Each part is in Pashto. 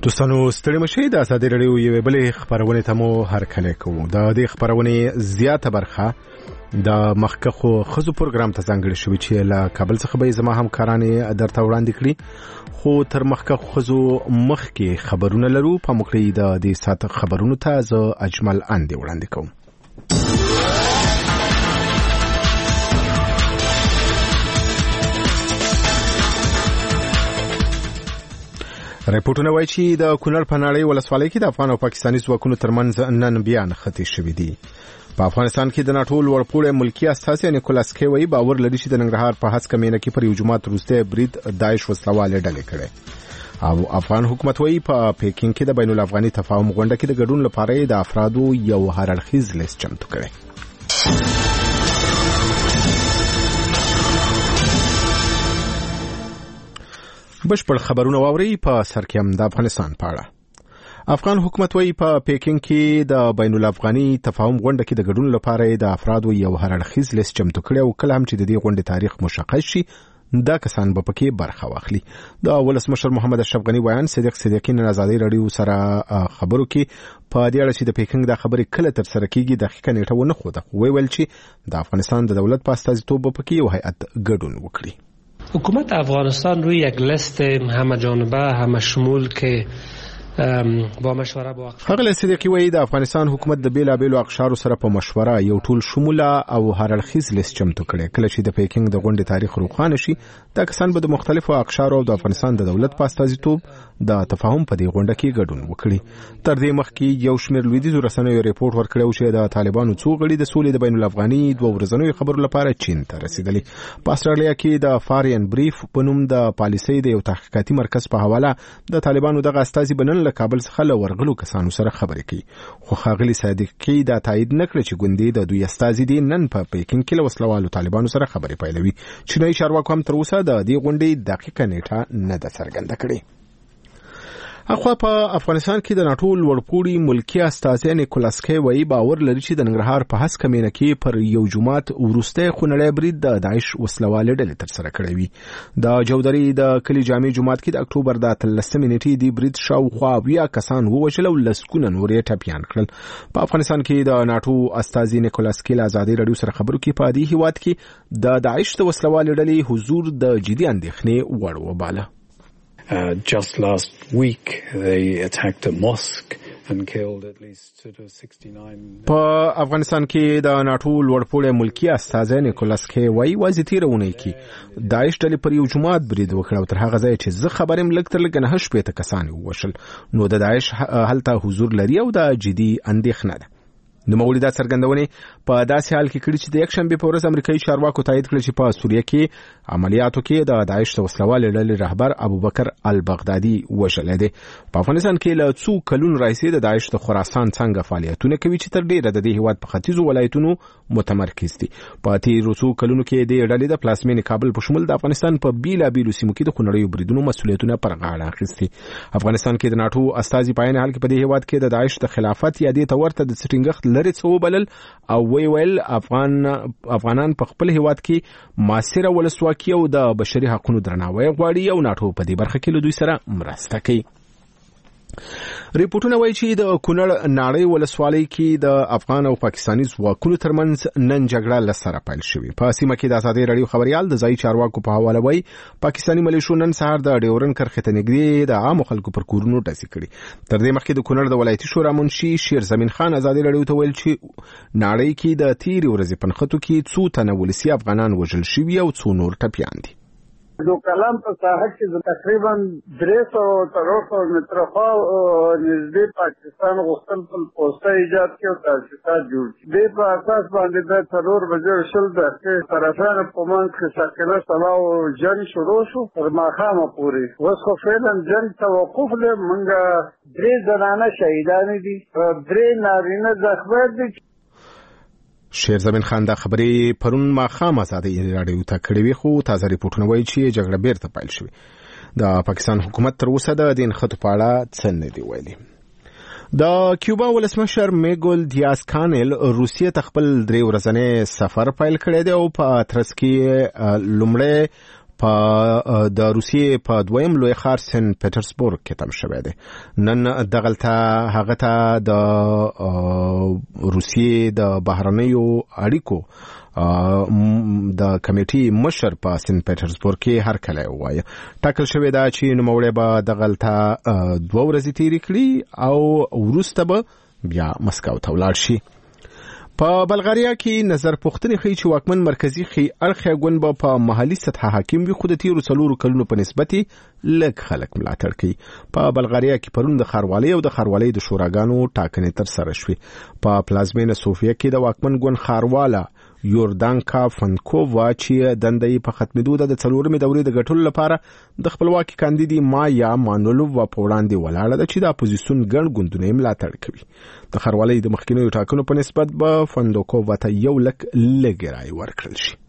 دوستانو ستړي مشئ د ازادي رادیو یوې بلې خبرونه ته مو هرکلی کوو. د دې خبرونې زیاته برخه د مخکخو خزو پروګرام ته ځانګړې شوې چې له کابل څخه به زما همکارانې درته وړاندې کړي، خو تر مخکخو خزو مخکې خبرونه لرو. په موږ د دې ساعت خبرونو ته زه اجمل اندې وړاندې کوم. ریپورتونه وایي چې د کونړ په ناړۍ ولسوالۍ کې د افغان او پاکستاني ځواکونو ترمنځ نن بیا نښتې شوې دي. په افغانستان کې د ناټو لوړپوړی ملکي استازی نیکولاس کی وایي باور لري چې د ننګرهار په هسکه مینه کې پر یو جماعت وروستی برید داعش وسلوالې ډلې کړی، او افغان حکومت وایي په پیکینګ کې د بین الافغاني تفاهم غونډه کې د ګډون لپاره د افرادو یو هرړخیز لیست چمتو کړی. بشپړ خبرونه واوري. په سر کې هم د افغانستان په اړه افغان حکومت وایي په پیکینګ کې د بین الافغاني تفاهم غونډه کې د ګډون لپاره د افرادو یو هرړخیز لیست چمتو کړی، او کله هم چې د دې غونډې تاریخ مشخص شي دا کسان به پکې برخه واخلي. د ولسمشر محمد اشرف غنی ویان صدیق صدیقی نن ازادي رادیو سره خبرو کې په دې اړه چې د پیکینګ د خبرې کله تر سره کیږي دقیقه نیټه ونه خوده، خو ویل چې د افغانستان د دولت په استازیتوب پکې یو هیئت ګډون وکړي. حکومت افغانستان روی یک لیست همه جانبه همه شمول که با مشوره با هغه صدیقی وایي د افغانستان حکومت د بیلابیلو اقشارو سره په مشوره یو ټول شموله او هرړخیز لیست چمتو کړي. کله چې د پیکینګ د غونډې تاریخ روښانه شي دا کسان به د مختلفو اقشارو او د افغانستان د دولت په استازیتوب د تفاهم په دې غونډه کې ګډون وکړي. تر دې مخکې یو شمېر لویدیځو رسنیو ریپورت ورکړی چې د طالبانو څو غړي د سولې د بین الافغاني دوه ورځنیو خبرو لپاره چین ته رسیدلي. په استرالیا کې د فارین بریف په نوم د پالیسۍ د یو تحقیقاتي مرکز په حواله د طالبانو دغه استازي بنن له کابل څخه له ورغلو کسانو سره خبرې کوي، خو ښاغلي صادقي دا تایید نه کړ چې ګوندې د دوی استازي دي نن په پیکینګ کې له وسلوالو طالبانو سره خبرې پیلوي. چینایي چارواکو هم تر اوسه د دې غونډې دقیقه نیټه نه ده څرګنده کړې. اخوا په افغانستان کې د ناټو لوړپوړي ملکي استازی نیکولاس کی وایي باور لري چې د ننګرهار په هسکه مینه کې پر یو جماعت وروستی خونړی برید د داعش وسلوالې ډلې ترسره کړی وي. د جودري د کلي جامع جومات کې د اکتوبر د 13 نیټې د برید شاوخوا 20 کسان ووژل او لسګونه نور یې ټپیان کړل. په افغانستان کې د ناټو استازی نیکولاس کی له ازادي رادیو سره خبرو کې په دې هیواد کې د داعش د وسلوالې ډلې حضور د جدي اندېښنې وړ وباله. Just last week they attacked a mosque and killed at least 69. په افغانستان کې د ناټو لوړپوړی ملکي استازی نیکولاس کی وایي واځي تیرونه کې داعش ډلې پر یو جماعت برید وکړ او تر هغه ځای چې زه خبرم لږ تر لږه 9 کسان ووژل، نو د داعش هلته حضور لري او د جدي اندېښنه ده. د مولدا څرګندونې په داسې حال کې کړي چې د یک شنبه په ورځ امریکایي چارواکو تایید کړ چې په سوریه کې عملیاتو کې د داعش د وسلوالې ډلې رهبر ابوبکر البغدادي وژل دی. په افغانستان کې له څو کلونو راځي د داعش د خراسان څنګه فعالیتونه کوي چې تر ډیره د دې هیواد په ختیځو ولایتونو متمرکز دي. په تیرو څو کلونو کې د ډلې د پلازمینې کابل په شمول د افغانستان په بیلابیلو سیمو کې د خونړیو بریدونو مسؤلیتونه پر غاړه اخیستي. افغانستان کې د ناټو استازي په عین حال کې په دې هیواد کې د داعش د خلافت یا د تورته د سټینګښت لري څو بلل او ویل افغانان په خپل هیواد کې معاصره ولسواکي او د بشري حقوقو درناوی غواړي او ناټو په دې برخه کې له دوی سره مرسته کوي. ریپورتونه وایي چې د کونړ ناړۍ ولسوالۍ کې د افغان او پاکستاني ځواکونو ترمنځ نن جګړه له سره پیل شوې. په سیمه کې د ازادي رادیو خبريال د ځای چارواکو په حواله وایي پاکستاني ملیشو نن سهار د ډیورن کرښې ته نږدې د عام خلکو پر کورونو ډزې کړې. تر دې مخکې د کونړ د ولایتي شورا منشي شیر زمین خان ازادي رادیو ته ویل چې ناړۍ کې د تیرې ورځې په نښتو کې څو تنه ولسي افغانان وژل شوي او څو نور ټپیان دي. دو کلام په ساحه کې تقریبا 300 متره نږدې پاکستان غوښتل خپل پوسټه ایجاد کړي او تاسیسات جوړ کړي. دې په اساس باندې د ترور بجر شل د طرفانو په منځ کې شاکله سلا او جنگ شروع شو تر ماښامه پورې. اوس خو فعلا جنگ توقف دی. موږ 3 زنانه شهیدان دي، 3 نارینه زخمي دي. شیر زمین خان دا خبرې پرون ماښام ازادي رادیو ته کړې وي، خو تازه ریپورتونه وایي چې جګړه بیرته پیل شوې. د پاکستان حکومت تر اوسه د دې نښتو په اړه څه نه دی ویلي. د کیوبا ولسمشر میګول دیاز کانل روسیې ته خپل 3 ورځنی سفر پیل کړی دی او په ترڅ کې لومړی په د روسیې په دویم لوی ښار سن پیټرزبورګ کې تم شوی دی. نن دغلته هغه ته د روسیې د بهرنیو اړیکو د کمیټې مشر په سن پیټرزبورګ کې هرکلی ووایه. ټاکل شوې ده چې نوموړی به دغلته 2 ورځې تېرې کړي او وروسته به بیا مسکو ته ولاړ شي. په بلغاریا کې نظر پوښتنې ښیي چې واکمن مرکزي اړخیه ګوند به په محلي سطحه حاکم وي، خو د تیرو 4 کلونو په نسبت لږ خلک ملاتړ کوي. په بلغاریا کې پرون د ښاروالۍ او د ښاروالۍ د شوراګانو ټاکنې ترسره شوې. په پلازمینه سوفیا کې د واکمن ګوند ښارواله یوردانکا فنکووا چې دندې په ختمېدو د 4مې دورې د ګټلو لپاره د خپلواکي کاندیدي مایا مانولووا په وړاندې ولاړه ده چې د اپوزیسیون ګڼ ګوندونه ملاتړ کوي. د ښاروالۍ د مخکینیو ټاکنو په نسبت به فنکووا ته یو لږ رای ورکړل شي.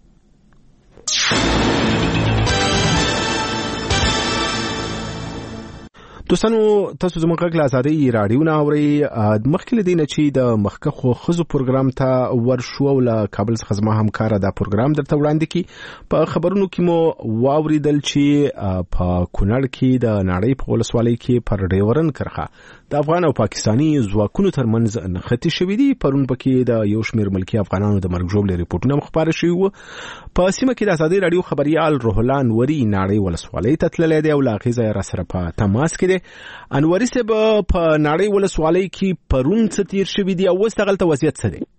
دوستانو تاسو زموږ غږ له ازادۍ راډیو نه اورئ. مخکې له دې نه چې د مخکښو ښځو پروګرام ته ورشو او له کابل څخه زما همکاره دا پروګرام درته وړاندې کړي. په خبرونو کې مو واوریدل چې په کونړ کې د ناړۍ په ولسوالۍ کې پر ډیورن کرښه د افغان او پاکستاني ځواکونو ترمنځ نښتې شوې دي. پرون پکې د یو شمېر ملکي افغانانو د مرګ ژوبلې ریپورټونه خپاره شوي وو. په سیمه کې د ازادۍ راډیو خبریال روح الله انوري ناړۍ ولسوالۍ ته تللی دی او له هغې ځایه راسره په تماس کې دی. انوري صاحب، په ناړۍ ولسوالۍ کې پرون څه تیر شوي دي او اوس دغلته وضعیت څه دی؟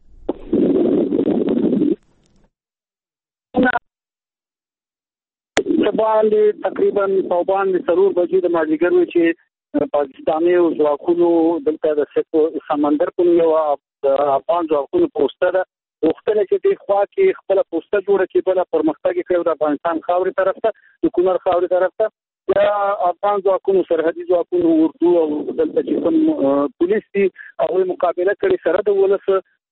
باندې تقریبا په باندې 4 بجې د مازدیګر و چې پاکستاني ځواکونو دلته د سمندر په یو افغان ځواکونو پوسټه ده وختونه چې د خوا کې خپل پوسټه جوړه کړي، بل پرمختګ کوي د افغانستان خاورې طرف ته، د کونړ خاورې طرف ته. یا افغان ځواکونو سرحدي ځواکونو اردو او دلته چې کوم پولیس دي هغوی مقابله کړې سره د ولس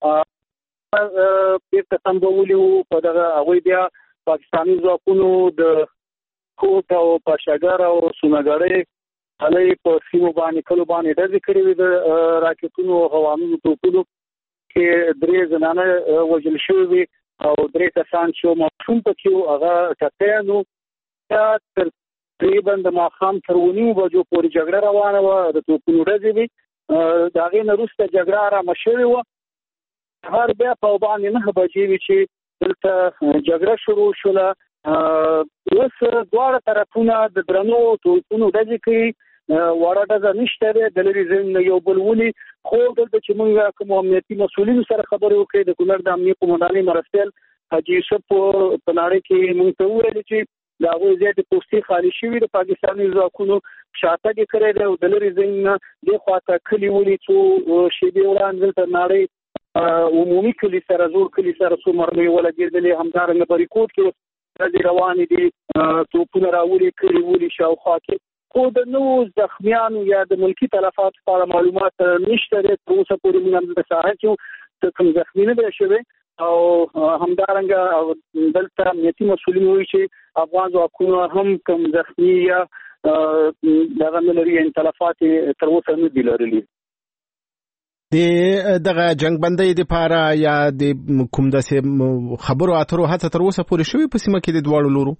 بیرته سمبولي وو. په دغه هغوی بیا پاکستاني ځواکونو د کوټ او پاشاګر او سونګړې هلې په سیمو باندې کلو باندې ډزې کړې وې د راکټونو او هوانونو توپونو کې 3 زنانه وژل شوي وي او 3 کسان چې ماشوم پکې وو هغه ټپیان وو. تقریبا د ماښام تر 9 بجو پورې جګړه روانه وه، د توپونو ډزې وې. د هغې نه وروسته جګړه ارامه شوې وه. سهار بیا په باندې 9 بجې وې چې دلته جګړه شروع شوله. اوس دواړه طرفونه د درنو توپونو ډزې کوي، وړه ډزه نشته دی، د لرې ځای نه یو بل ولي. خو دلته چې موږ کوم امنیتي مسؤلینو سره خبرې وکړې، د کونړ د امنیه قومندانۍ مرستیال حاجي یوسف په ناړۍ کې موږ ته وویل چې د هغوی زیاتې پوستې خالي شوي د پاکستاني ځواکونو شاتګ یې کړی دی او د لرې ځای نه دې خواته کلي ولي څو شېبې وړاندې دلته ناړۍ عمومي کلي سره زوړ کلي سره څو مرمۍ ولګېدلې. همدارنګه بریکوټ کې ډزې روانې دي، توپونه راولي کلي ولي شاوخوا کې. خو د نوو زخمیانو یا د ملکي تلفاتو په اړه معلومات نشته دی. تر اوسه پورې موږ هم د ساحه کې کوم زخمي نه دی شوی او همدارنګه دلته امنیتي مسؤلین وایي چې افغان ځواکونو هم کوم زخمي یا دغه نه لري، تلفات تر اوسه نه دي لرلي. دغه جنگ بندۍ دپاره یا د کوم داسې خبرو اترو هڅه تر اوسه پورې شوې په سیمه کې د دواړو لورو؟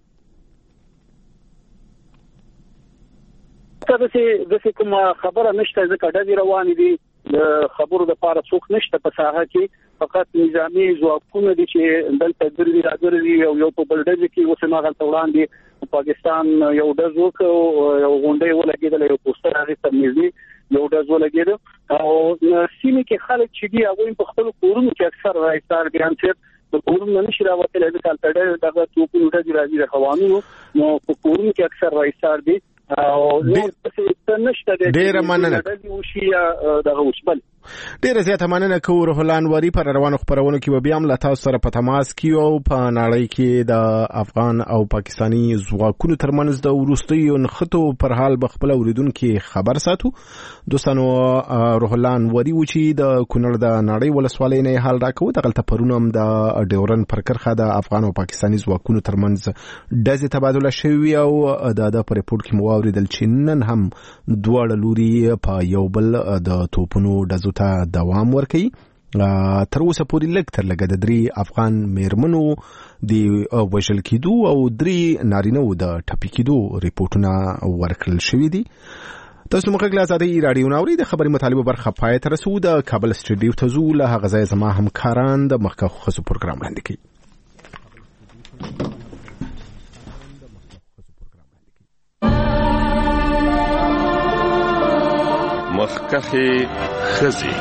داسې کومه خبره نشته، ځکه ډزې روانې دي. د خبرو دپاره څوک نشته په ساحه کې، فقط نظامي ځواکونه دي چې دلته ګرځي راګرځي او یو په بل ډزې کې. اوس هماغلته وړاندې پاکستان یو ډز وکړ، یو غونډۍ ولګېدله، یو پوسټر هغې ته نږدې یو ډز ولګېده. او سیمې کې خلک چې دي هغوی په خپلو کورونو کې اکثر راایستار بیان صاحب د کورونو نه نشي راوتلی، ځکه هلته ډېر دغه توپونو ډزې راځي د هوانونو، نو په کورونو کې اکثر راایستار دي. ډیره مننه. ډیره زیاته مننه کوو روح الله انوري. پر روانو خبرونو کې بیا هم له تاسو سره په تماس کې او په نړۍ کې د افغان او پاکستاني ځواکونو ترمنځ د وروستیو نښتو پر حال به خپل اوریدونکو خبر ساتو. دوستانو روح الله انوري و چې د کونړ د نړۍ ولسوالۍ نه حال راکوي. دغلته پرون هم د ډیورن پر کرښه د افغان او پاکستاني ځواکونو ترمنځ ډزې تبادله شوي او د پر ریپورت کې مو اوریدل چې نن هم دواړه لوري په یو بل د توپونو ډزو ته دوام ورکوي. تر اوسه پورې لږ تر لږه د 3 افغان میرمنو د وژل کېدو او 3 نارینه‌و د ټپي کېدو ریپورتونه ورکړل شوي دي. تاسو موږ غږ آزادۍ رادیو ناوري د خبري مطالبه برخه پای ته رسو. د کابل سټډیو ته زو له هغه ځای زما همکاران د مخکښ خصو پروګرام وړاندې کوي. مخکښ خزي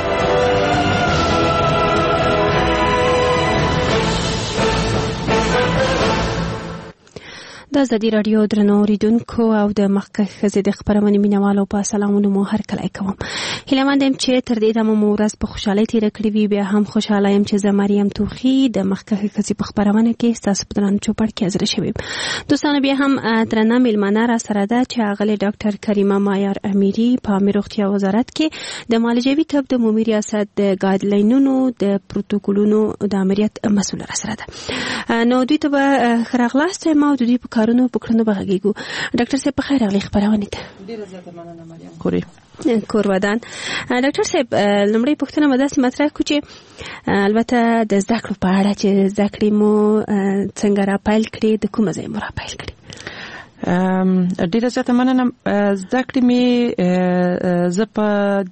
د ازادي رادیو درنو اوریدونکو او د مخکښ خزي د خبرونې مینوالو په سلامونه مو هر کله کوم. هیله مند یم چې تر دې دمه مو ورځ په خوشحالۍ تیر کړی وي. بیا هم خوشاله یم چې زه مریم توخی د مخکښ خزي په خبرونه کې تاسو په درنو چوپړ کې حاضر شوم. دوستانو بیا هم درنه میلمانه را سره ده چې اغلی ډاکټر کریمه مایار امیری په عامه روغتیا وزارت کې د معالجوي طب د عمومي ریاست د ګایډلاینونو د پروتوکولونو د امریت مسؤل را سره ده. نو دوی ته به خراغلاست ما د دوی په کارونو پکړنو بغږیګو. ډاکټر صاحب په خیر راغلی خبرونه ته. ډیره زیاته مننه مریم خوري. کور ودان. ډاکټر صاحب لمړی پوښتنه مداسي مطرح کو چې البته د زده کړو په اړه چې زده کړې مو څنګه را پیل کړې د کومه ځای مو را پیل کړې؟ ډیره زیاته مننه. زده کړې مې زه په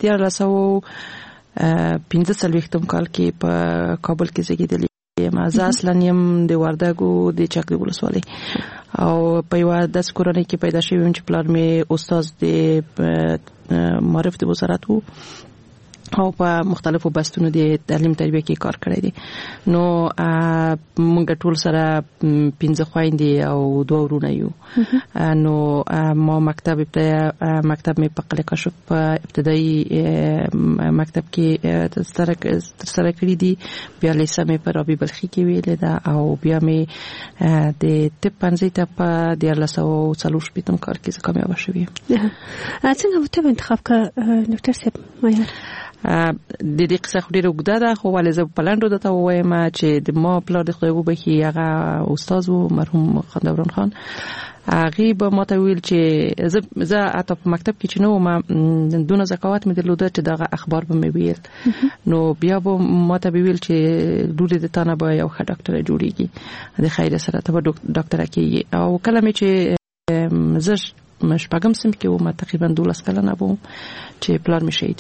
1945 کال کې په کابل کې زیږیدلې یم. زه اصلا یم د وردګو د چاکری ولسوالۍ او په یو داس کورنۍ کې پیدا شوم چې پلار مې استاد د معرفت وزارت وو او په مختلفو بستونو د تعلیم تربیه کې کار کړی دی. نو موږ ټول سره 15 خويندې او 2 ورونه یو. نو ما مکتب مې په قلعه کشف په ابتدایي مکتب کې تر سره کړی دی. بیا لیسه مې په رابعه بلخي کې ویلې ده او بیا مې د طب پنځه ته په 1940 کال کې کامیاب شوم. څنګه وته انتخاب کړ ډاکټر صاحب مایار؟ د دې قصه خو ډیره اوږده ده خو ولې زه په لاندو درته وایم چې د ما پلار د خدای وبخي هغه استاد و مرحوم خان دوران خان. هغه به ماته ویل چې زه اته په مکتب کې چې نو ما دونه زکوات مې درلوده چې دغه اخبار به مې ویل. نو بیا به ماته ویل چې لوري د تانه به یو ښه ډاکټر جوړیږي د خیر سره ته ډاکټر کېږي. او کله مې چې زه شپږم سم کې وم تقریبا 12 کلنه وم چې پلار مې شهید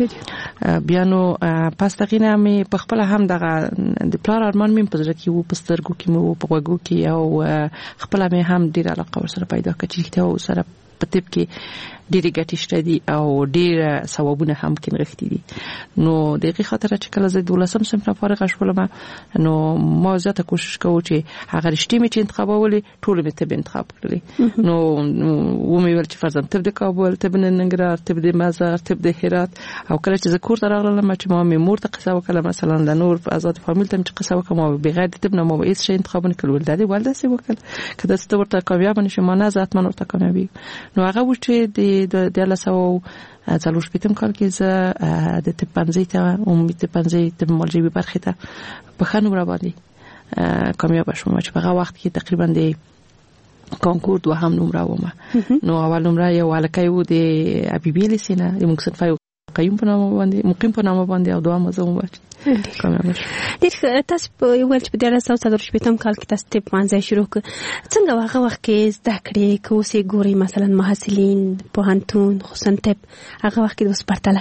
شو. بیا نو پس دغه مې په خپل هم دغه د پلار ارمان مې په ځکه وو په سترګو کې مو په وګو کې او خپل مې هم ډیر علاقه ورسره پیدا کړې چې ته سره په طب کې ډېری ګټې شته دي او ډېر ثوابونه هم کې نغښتي دي. نو دغه خاطر چې کله زه 12 سم نه فارغ شولم نو ما زیاته کوشش کوم چې هغه رښتې مې چې انتخابولې ټول مې طب انتخاب کړلې. نو و مې ویل چې فرضاً طب د کابل، طب د ننګرهار، طب د مزار، طب د هرات. او کله چې زه کور ته راغلم چې ما مې مور ته قصه وکړه مثلا د نور آزاد فامیل ته چې قصه وکړم بغیر د طب نه ما هیڅ شي انتخاب نه کړل. د والده سي وکړ کله چې ورته کامیاب نشم ما نه ذات من ورته کامیابی. نو هغه و چې د لاسو څلور شپږم کال کې زه د طب پنځه ته عمومي طب پنځه د معالجوي برخه ته په خانو را باندې کامیاب شوم چې په هغه وخت کې تقریبا د کانکور دوهم نمره ومه. نو اول نمره یو الکای وو د ابيبي لسینه د موږ صنفه قیم په نامه باندې مقیم په نامه باندې او دوه مزه ومه کامیاب شوم. ډېر تاسو په یو چې په 1940 کال کې تاسو طب پنځه شروع کړ. څنګه هغه وخت کې زده کړې کوسي ګوري مثلا محصلین پوهنتون خصوصا طب هغه وخت کې اوس پرتله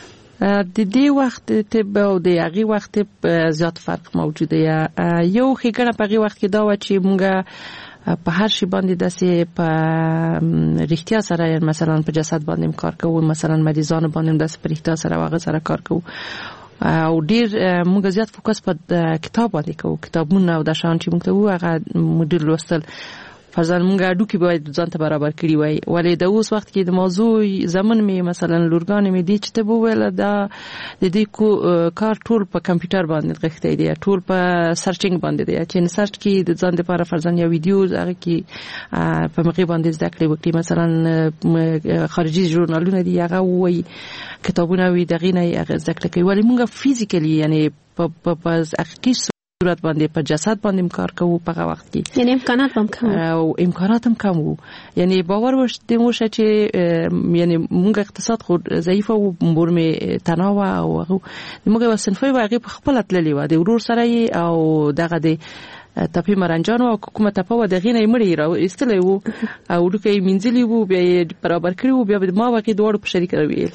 د دې وخت طب او د هغه وخت طب زیات فرق موجود دی. یو خګنه په هغه وخت کې دا و چې مونږه په هر شي باندې داسې په رښتیا سره مثلا په جسد باندې کار کوو مثلا مریضانو باندې داسې په رښتیا سره واغه سره کار کوو او ډیر موږ زیات فوکس په کتاب باندې کوو. کتابونه او د شان چې موږ ته وو هغه مدیر لوستل فرضاً موږ اډو کې باید ځان ته برابر کړی وای. ولې د اوس وخت کې د موضوع زمون می مثلا لورګان می دي چې ته وویل دا د دې کار ټول په کمپیوټر باندې غښتې دي ټول په سرچینګ باندې دي چې سرچ کې د ځان لپاره فرضاً یو ویډیو هغه کې په مخې باندې زده کړې وکړي مثلا خارجي ژورنالونه دي هغه وای کتابونه وی دغه نه هغه زده کړې کوي. ولې موږ فزیکلی یعنی په حقیقي صورت باندې په جسد باندې کار کوو په هغه وخت کې یعنی امکانات هم کم او امکانات هم کم وو یعنی باور وشته چې یعنی موږ اقتصاد خو ضعیف او مور می تناوه او موږ وسنفي واغې په خپل تللی و د ورور سره او دغه د تپی مرنجان او حکومت په ودغې نه مړی را استلې وو او لکه منځلي وو بیا برابر کړی وو بیا ما واقعي دوړ په شریک راویل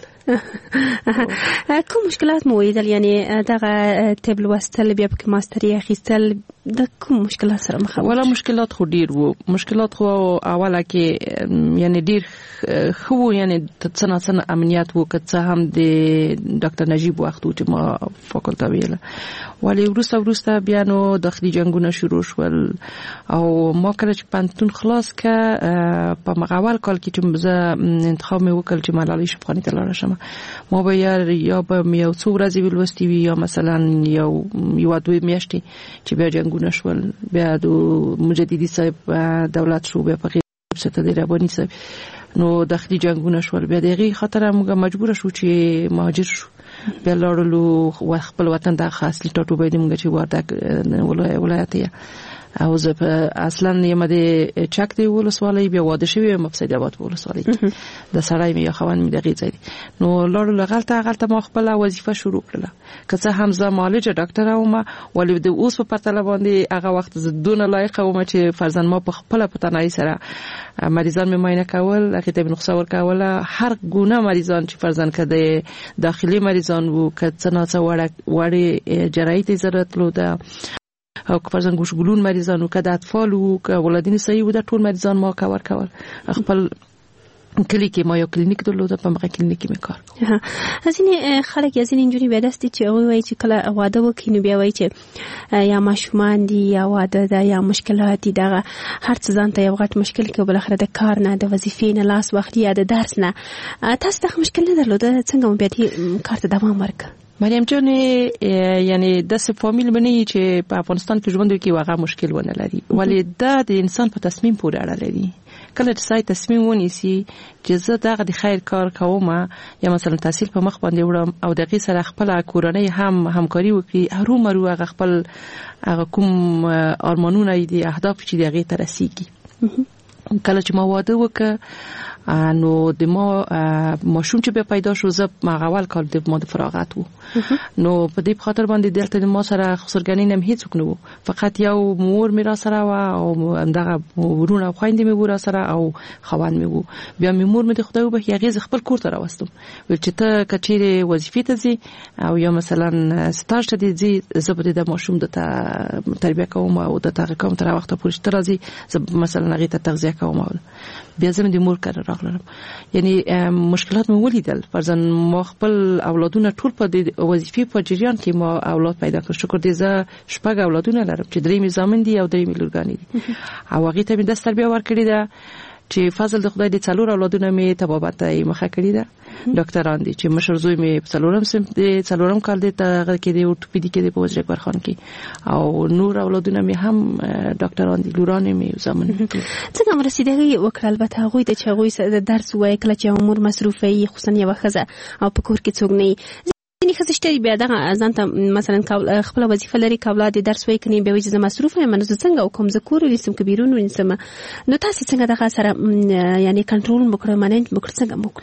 کوم مشکلات مو ویل یعنی دغه تبل وستل بیا په ماستری اخیستل د کوم مشکلات سره مخ ولا مشکلات خو ډیر وو مشکلات خو اوله کې یعنی ډیر خو یعنی څنګه امنیت وو که هم د ډاکټر نجیب وخت چې ما فاکولټه ویله ولی ورسته بیا نو داخلي جنگونه شروع شول او ما کله چې پانتون خلاص ک په مغول کال کې چې زه انتخاب مې وکړ چې ملالۍ شفقانی ته لاړ شم ما به یا به یو څو ورځې ولوستي وي یا مثلا یو دوه میاشتې چې بیا جنگونه شول بیا د مجددي صاحب دولت شو بیا په څه د ربانی صاحب نو داخلي جنگونه شول بیا دغه خاطر موږ مجبور شو چې مهاجر شو بیا لاړو خپل وطن ته خاص لټو به موږ چې ورته ولایت او زه اصلا یم د چک دی ولسوالۍ بیا واده شوی مفسد آباد ولسوالۍ د سړی مې خوان مې دغه ځای نو لاړو غلطه ما خپل وظیفه شروع کړله که څه هم زه معالج ډاکټر وم ولې د اوس په پرتله باندې هغه وخت زدون لایق وم چې فرزند ما په خپل پتنای سره مریضان مې معاینه کول هغه ته نسخه ورکول هر گونه مریضان چې فرزند کده داخلي مریضان وو که څه نه څه وړي جراحت ضرورت لوده او که فرزند ګوشګلون مریضانو که د اطفال او که ولادین صحیح و د ټول مریضان ما کور کول خپل کلی کې ما یو کلینیک درلوده په مغه کلینیک می کار کوم ځینې خلک یې ځینې جوړي بدستي چې وایي چې کله واده وکړي نو بیا وایي چې یا ماشومان دي یا واده ده یا مشکلات دي دغه هر څه ځان ته یو غټ مشکل کې بل اخر د کار نه د وظیفې نه لاس وخت یا د درس نه تاسو ته مشکل نه درلوده څنګه مو بیا دې کار ته دوام ورکړ مریم جان یعنی د څه فامیل باندې چې په افغانستان کې ژوند کوي واغه مشکل ونه لري ولی د انسان په تصمیم پورې اړه لري کله چې سای تصمیم ونیسي چې زه دغه د خیر کار کوم یا مثلا تحصیل په مخ باندې وړم او دغه سره خپل کورنۍ هم همکاري وکړي هرومرو هغه خپل هغه کوم ارمانونه دي اهداف چې دغه ترسيږي کله چې ما واده وکړ نو د ما ماشوم چې به پیدا شو زه مغول کال د ما د فراغت وو نو په دې خاطر باندې دلته د ما سره خسرګنی نم هیڅ وکنو فقط یو مور میرا سره او دغه ورونه خويندې مې ور سره او خوان مې وو بیا مې مور مې د خدای وبخي هغه خپل کور ته راوستم ول چې ته کچېره وظیفې ته ځي او یا مثلا ستاج ته ځي زبر د ماشوم د تربیه کوم او د تغذیه کوم تر وخت پورې تر ځي مثلا هغه ته تغذیه کوم بیا زم د مور کار راغلم یعنی مشکلات مې ولیدل فرضاً ما خپل اولادونه ټول په وظیفې په جریان کې ما اولاد پیدا کړ شکر دې زه شپږ اولادونه لرم چې درې مې زامن دي او درې مې لورګانې دي او هغه ته مې د تربیه ورکړې ده چې فضل د خدای د څلور اولادونه مې تبابت مخه کړی ده ډاکټران دي چې مشر زوی مې څلورم سم دي څلورم کال دي ته کې دی اورتوپیدیک دی په وزیر اکبرخان کې او نور اولادونه مې هم ډاکټران دي لورانې مې زمون څنګه مرسیدګي وکړه البته هغه ته چې هغه د درس وای کله چې عمر مصروفه یې خصوصا یو خزه او په کور کې څوک نه ځینې خزشتري بیا دغه ځان ته مثلا خپل وظیفه لري کابل د درس وای کني به وجه مصروفه یم نو څنګه وکم ذکر لیسم کبیرونو انسم نو تاسو څنګه دغه سره یعنی کنټرول وکړه مانج وکړه څنګه مو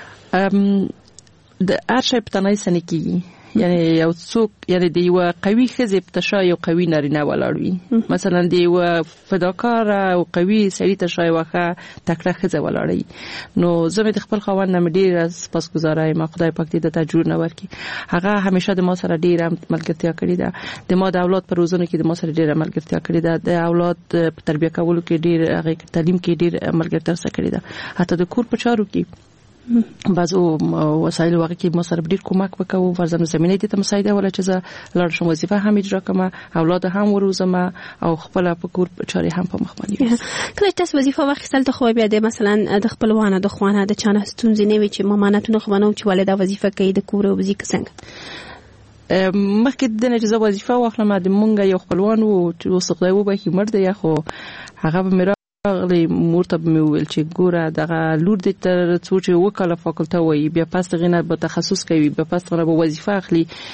د ارشای پتنای سنکی یعنی یو څوک یعنی د یو قوي خزې په تشا یو قوي نارینه ولاړوي مثلا د یو فداکار او قوي سړی تشا یو ښه تکړه خزه ولاړی نو زه د خپل خوان نه ډیر سپاسګزار یم خدای پاک دې د تجربه نه ورکړي هغه همیشه د ما سره ډیر ملګرتیا کړې ده د ما د اولاد پر روزنه کې د ما سره ډیر ملګرتیا کړې ده د اولاد په تربیه کولو کې ډیر هغه تعلیم کې ډیر ملګرتیا سره کړې ده حتی د کور په چارو کې بعضو وسایل واقع کې مو سره ډیر کومک وکاو فرزانه زمينه دي ته مساعده ولا چې زه لاړ شم وظیفه هم اجرا کوم اولاد هم وروزم او خپل په کور چاري هم په مخ باندې کله تاسو وظیفه واخیستل ته خو بیا د مثلا د خپلوانه د خوانه د چانه ستونزې نه وي چې مامانتونه خوانو چې والده وظیفه کوي د کور او وظیفه څنګه مخکې د نجزه وظیفه واخلم د مونږ یو خپلوان وو چې وسخدای وو به مرده یا خو هغه به غلی مرتب مې ویل چې ګوره دغه لور دې تر څو چې وکاله فاکولټه وایي بیا پس دغه نه به تخصص کوي بیا پس دغه به وظیفه اخلي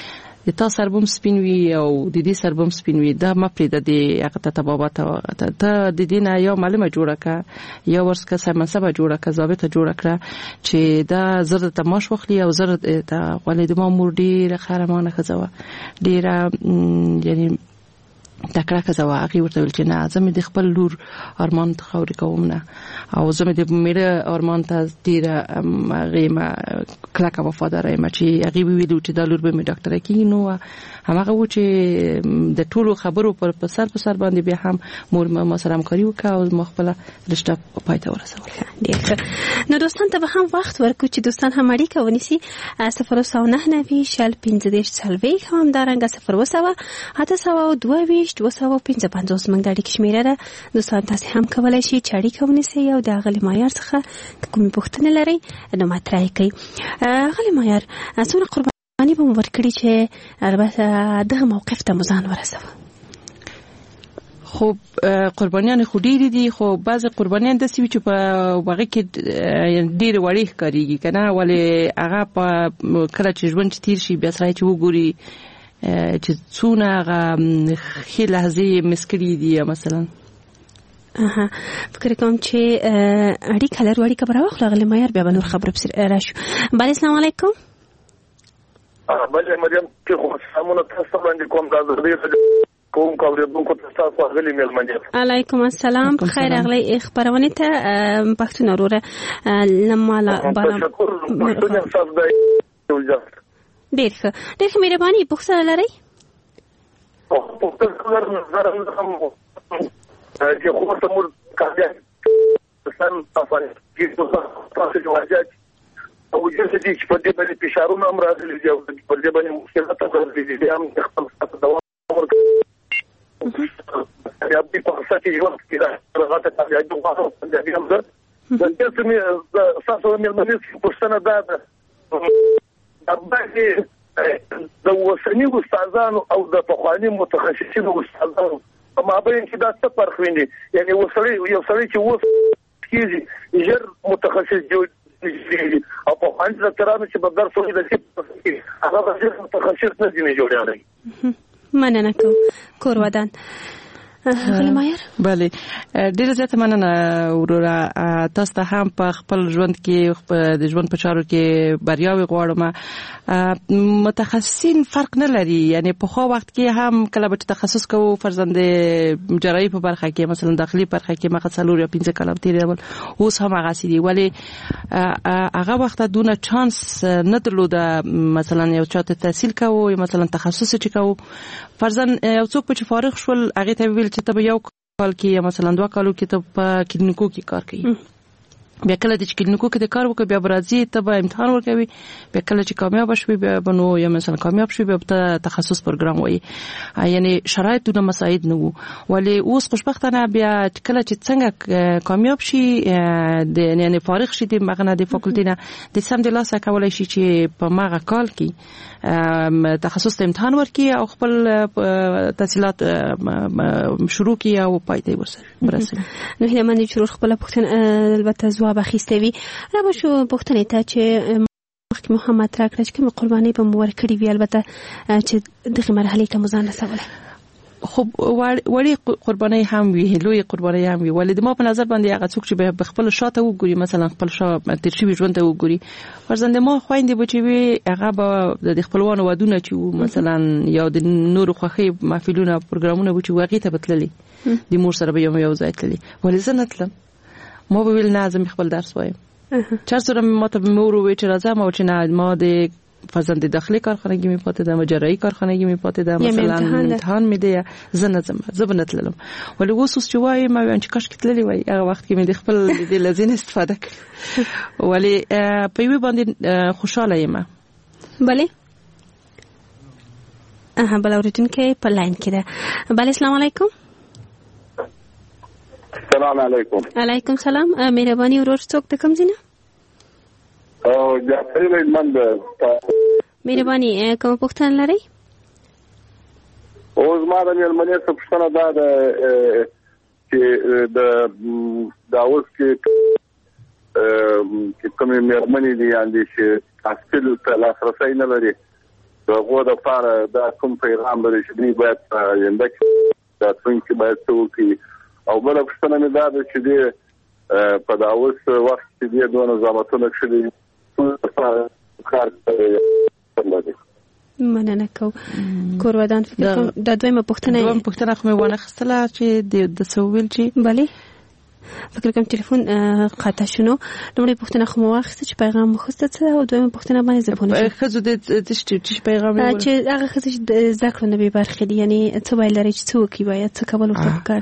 د تا سربم سپین وي او د دې سربم سپین وي دا مپریده د هغه ته تبابات ته د دې نه یو معلومه جوړه کا یا ورسکه سمنسبه جوړه کا ضابطه جوړه کړه چې دا زر ته ماش وخلی او زر ته ولې د مامور ډیره خرمانه خزوه ډیره یعنی تکړه کزوا هغه ورته ویل چې نه زمې د خپل لور ارمان ته خوري کوم نه او زمې د میره ارمان ته ډیره غیمه کلکه وفادار یم چې هغه ویلو چې د لور به مې ډاکټر کې نو هغه و چې د ټولو خبرو پر سر باندې به هم مور ما سره همکاري وکړه او مخبله رشتہ پای ته ورسول. نو دوستان ته به هم وخت ورکو چې دوستان هم اړیکه ونیسي 009 شل 15 سلوي هم دارنګ 0 حتی 22 255 منګ د اړیکې شمیره ده. دوستان تاسو هم کولای شئ چې اړیکه ونیسئ او د غلی معیار څخه کومې پوښتنې لرئ نو مطرح کړئ. غلی معیار څونه قرباني به مو ورکړي چې البته دغه موقف ته مو ځان ورسوه؟ خب قربانیان خو ډېر دي خو بعض قربانیان داسې وي چې په هغه کې ډېر وړې ښکارېږي که نه ولې هغه په کله چې ژوند چې تیر شي بیا سړی چې وګوري چې څونه هغه ښې لحظې مس کړي دي مثلا. فکر کوم چې اړیکه لرو اړیکه به راواخلو غلی معیار بیا به نور خبرې پسې راشو. بله السلام علیکم. بله مریم کې خو سلامونه تاسو باندې کوم دا کوم کوم تاسو غلی مېلمنه. علیکم السلام خیر اغلی خبرونه ته پښتون وروره لمالا بارام ډېر ښه مهرباني پوښتنه لرئ؟ پوښتنه لرم چې خو ته مور کاږي سم افغان کې تاسو جوړاجي او چې په دې باندې فشارونه هم راځي چې په دې باندې مشکلات راځي چې هم خپل دوام ورکړي. یا په پاسه کې یو څه راغته چې یو غواړم چې هم زه د دې څه تاسو مې پوښتنه ده د وسنی استادانو او د پخوانی متخصصینو استادانو په مابین کې دا څه فرق ویني؟ یعنی یو سړی چې وس کېږي ژر متخصص جوړ او پخوانی ډاکټرانو چې په درس وایي د څه هغه ژر متخصص نه دي جوړیږي. مننه کور ودان. غلی معیار بله ډیره زیاته مننه وروره. تاسو ته هم په خپل ژوند کې د ژوند په چارو کې بریاوي غواړم. متخصصین فرق نه لري یعنی په خو وخت کې هم کله به تخصص کوو فرزند جراحي په برخه کې مثلا داخلي برخه کې مخصلور یا 15 کلم تیرول اوس هم هغه سړي ولی هغه وخت دونه چانس نه درلوده مثلا یو چاته تحصیل کوو یا مثلا تخصص چې کوو فرزند یو څوک په فارغ شول هغه ته ویل چې ته یو کال کې یا مثلا 2 کالو کې ته په کلینیکو کې کار کوي بیا کله چې کلینیکو کې د کار وکړي بیا برازي ته به امتحان ورکوي بیا کله چې کامیاب شوي بیا بنو یا مثلا کامیاب شوي بیا ته تخصص پروګرام وایي یعنی شرایطونه مساعد نه وو ولی اوس خوشبختانه بیا کله چې څنګه کامیاب شي د یعنی فارغ شي د مغنه د فاکولټي نه د سم د لاسه کولای شي چې په ماغه کال کې تخصص ته امتحان ورکړي او خپل تحصیلات شروع کړي او پای ته ورسوي. نو هله من شروع خپل پوښتنه البته جواب اخیستوي را به شو پوښتنه ته چې مخکې محمد راکړه چې کوم قرباني به مو ورکړي وي البته چې دغه مرحله ته مزان رسوله. خب وړي قرباني هم وي لوی قرباني هم وي ولې د ما په نظر باندې هغه څوک چې به خپل شاته وګوري مثلا خپل شاته ترشي ژوند ته وګوري فرزند ما خويندې بچي وي هغه به د خپلوانو ودونه چې مثلا یا د نور خوخي محفلونه پروګرامونه بچي واقعي ته بتللي د مور سره به یو ځای تللي ولې زه نه تلم ما به ویل نه زم خپل درس وایم چر سره ما ته مور وی چې راځم او چې نه ما د فرزند داخلي کارخانه کې می پاتې ده مجرای کارخانه کې می پاتې ده مثلا امتحان می دی زنه زبنتلم ولی وسوس چې وای ما وان چې کاش کتللی وای هغه وخت کې می د خپل د لزین استفاده کړ ولی په یوه باندې خوشاله یم. بله بل اوریدونکو په لاین کې ده. بله السلام علیکم. السلام علیکم. علیکم سلام. مهرباني ورور څوک د کوم ځای نه؟ او جعفر من مهرباني کوم پوښتنه لرئ؟ او زما د مېلمنې څه پوښتنه ده چې د اوس کې کومې مېرمنې دي یعنې چې حاصل ته لاسرسی نه لري دغه د لپاره دا کوم پیغام لري چې دوی باید آینده کې دا څنګه باید څوکي او بل پښتنه مې دا چې دی په دا اوس وخت کې دی دونه ضابطونه کړی کار کوي. مننه کوم کورودان فکر کوم د دویمه پوښتنه خو مې ونه خستله چې د سویل چې بله فکر کوم ټلیفون قطع شونه. لومړی پوښتنه خو مو واخیسته چې پیغام مو خوسته څه او دویمه پوښتنه باندې زپونه خزو د چې پیغام چې هغه خزو د ذکر نه به برخې دي یعنی څه ویل لري چې څوک باید څه کول ورته وکړي.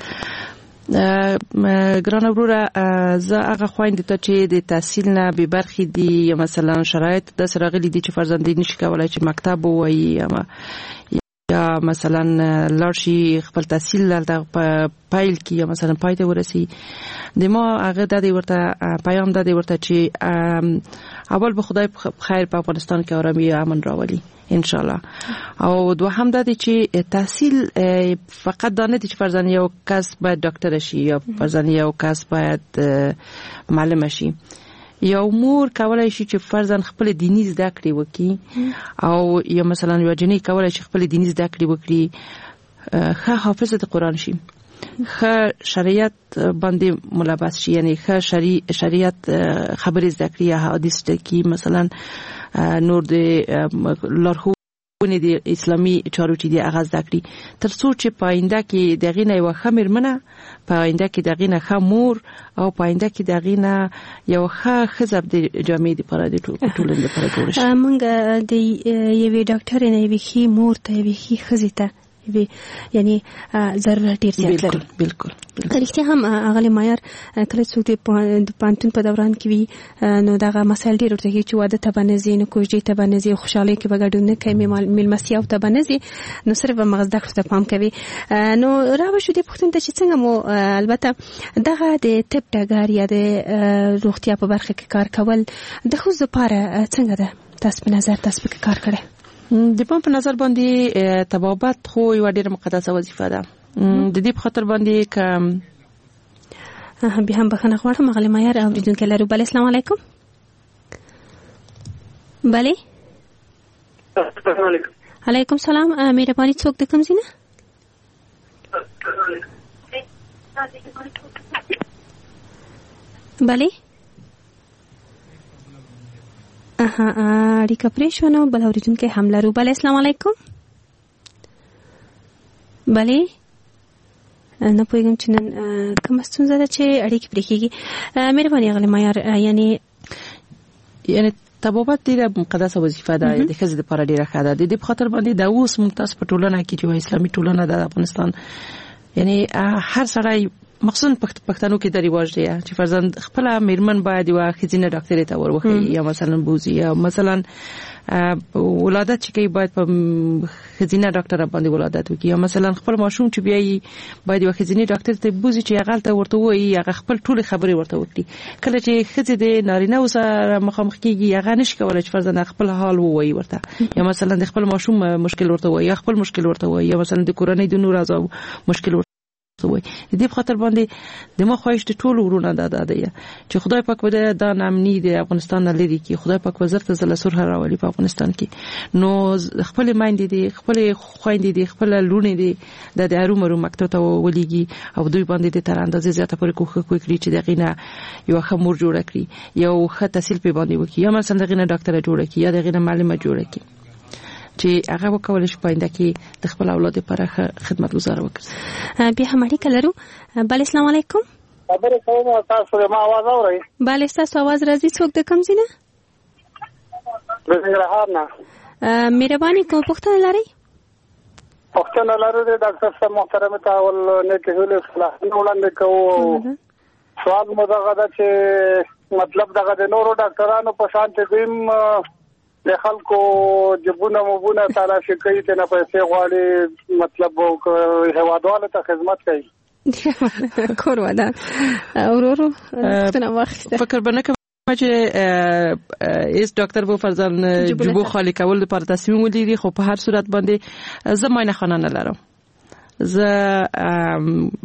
ګرانه وروره زه هغه خويندې ته چې د تحصیل نه به برخې دي یا مثلا شرایط د سره غلي دي چې فرزند نشي کولای چې مکتب وایي یا مثلا لارشي خپل تحصیل د پایل کې یا مثلا پایته ورسي د ما هغه د ورته پیغام د ورته چې اول به خدای خیر په افغانستان کې آرامي او امن راولي ان شاء الله. او دوهم د چې تحصیل فقط دانه چې فرزند یو کس باید ډاکټر شي یا فرزند یو کس باید معلم شي. یو مور کولای شي چې فرزند خپل دیني زده کړې وکړي او یا مثلا یو جنې کولای شي خپل دیني زده کړې وکړي ښه حافظ د قرآن شي ښه شریعت باندې ملابس شي یعنی ښه شریعت خبرې زده کړي یا حدیث کې مثلا نور د لارښوونې د اسلامي چارو چې دی هغه زده کړي تر څو چې پاینده کې دغه نه یو خمرمنه پاینده کې دغه نه خمور او پاینده کې دغه نه یو خزب د جامعې لپاره د ټولنې لپاره جوړ شي. موږ د یوې ډاکټر نه یوې خي مور ته یوې خي خزیته یعنی ضرورت ډیر زیات لري. بالکل رښتیا هم اغلی مایر کله چې د پانتون په دوران کې وي نو دغه مسایل ډیر ورته چې واده ته بنځي نو کوجې ته بنځي خوشاله کې بغډون نه کوي ملمسیا او ته بنځي نو صرف مغز دغه ته پام کوي. نو راو شو د پښتون ته چې څنګه مو البته دغه د طب ډګر یا د روغتیا په برخه کې کار کول د خو زپاره څنګه ده تاسو په نظر تاسو په کار کړئ؟ د په نظر باندې طبابت خو یو ډېر مقدسه وظیفه ده. د دې په خاطر باندې ک به هم بخنه غواړم غلی مایر اوریدونکو لرو. بل اسلام علیکم. بله السلام علیکم. علیکم سلام. مهرباني څوک د کوم ځای نه؟ بله اړیکه پرې شو نو بل اوریدونکو هم لرو. بل اسلام علیکم. بله نه پوهیږم چې نن کوم ستونزه ده چې اړیکې پرې کېږي. مهرباني غلی مایر یعنی طبابت ډیره مقدسه وظیفه ده د ښځې لپاره ډیره ښه ده. د دې په خاطر باندې دا اوس موږ تاسو په ټولنه کې چې اسلامي ټولنه ده د افغانستان یعنی هر سړی مخصوصا پښتنو کې د ریواج دی چې فرزند خپل میرمن باید یو ښځینه ډاکټر ته ورخی یا مثلا بوزي یا مثلا ولادت چې کوي باید په ښځینه ډاکټر باندې ولادت وکړي یا مثلا خپل ماشوم چې بیاي باید یو ښځینه ډاکټر ته بوزي چې هغه ته ورته وایي هغه خپل ټول خبرې ورته وکړي. کله چې ښځې د نارینه سره مخامخ کیږي هغه نشي کولای چې فرزند خپل حال ووایي ورته یا مثلا د خپل ماشوم مشکل ورته وایي یا خپل مشکل ورته وایي یا مثلا د کورنۍ د نور اعضاء مشکل وي. د دې په خاطر باندې د ما خواهش د ټول ورونه ده چې خدای پاک وده دا امنی د افغانستان لري کې خدای پاک وزارت زله سر راولي په افغانستان کې نو خپل مایندې دي خپل خويندې دي خپل لونه دي د ارومرو مکتب ته ولېږي او دوی باندې د تر اندازې زیاته پرې کوخه کوي چې دغه نه یو خمور جوړ کړي یو ښه تحصیل په باندې وکړي یا مثلا دغه نه ډاکټر جوړ کړي یا دغه نه معلمه جوړ کړي چې هغه وکولای شي پاینده کې د خپل اولاد لپاره خدمت گزار وکړي. بیا هم اړیکه لرو. بل اسلام علیکم. خبره کوم تاسو ما आवाज اورئ؟ بل تاسو आवाज راځي څوک د کوم ځای نه؟ د ننګرهار نه. مهرباني کوم پوښتنه لرئ؟ پوښتنه لرو د ډاکټر صاحب محترم ته ول نه کېږي صلاح وړاندې کوو. سوال مو دا غواړم چې مطلب دغه د نورو ډاکټرانو په شان ته دیم د خلکو جبونه مبونه تلاشي کوي ته نه پیسې غواړي مطلب هوادواله ته خدمت کوي کور ودا اورورو څنګه وخت فکر بنه چې اس ډاکټر بو فرزان جبو خالی کول لپاره تصمیم ولري خو په هر صورت باندې زماینه خانه نه لرم. ز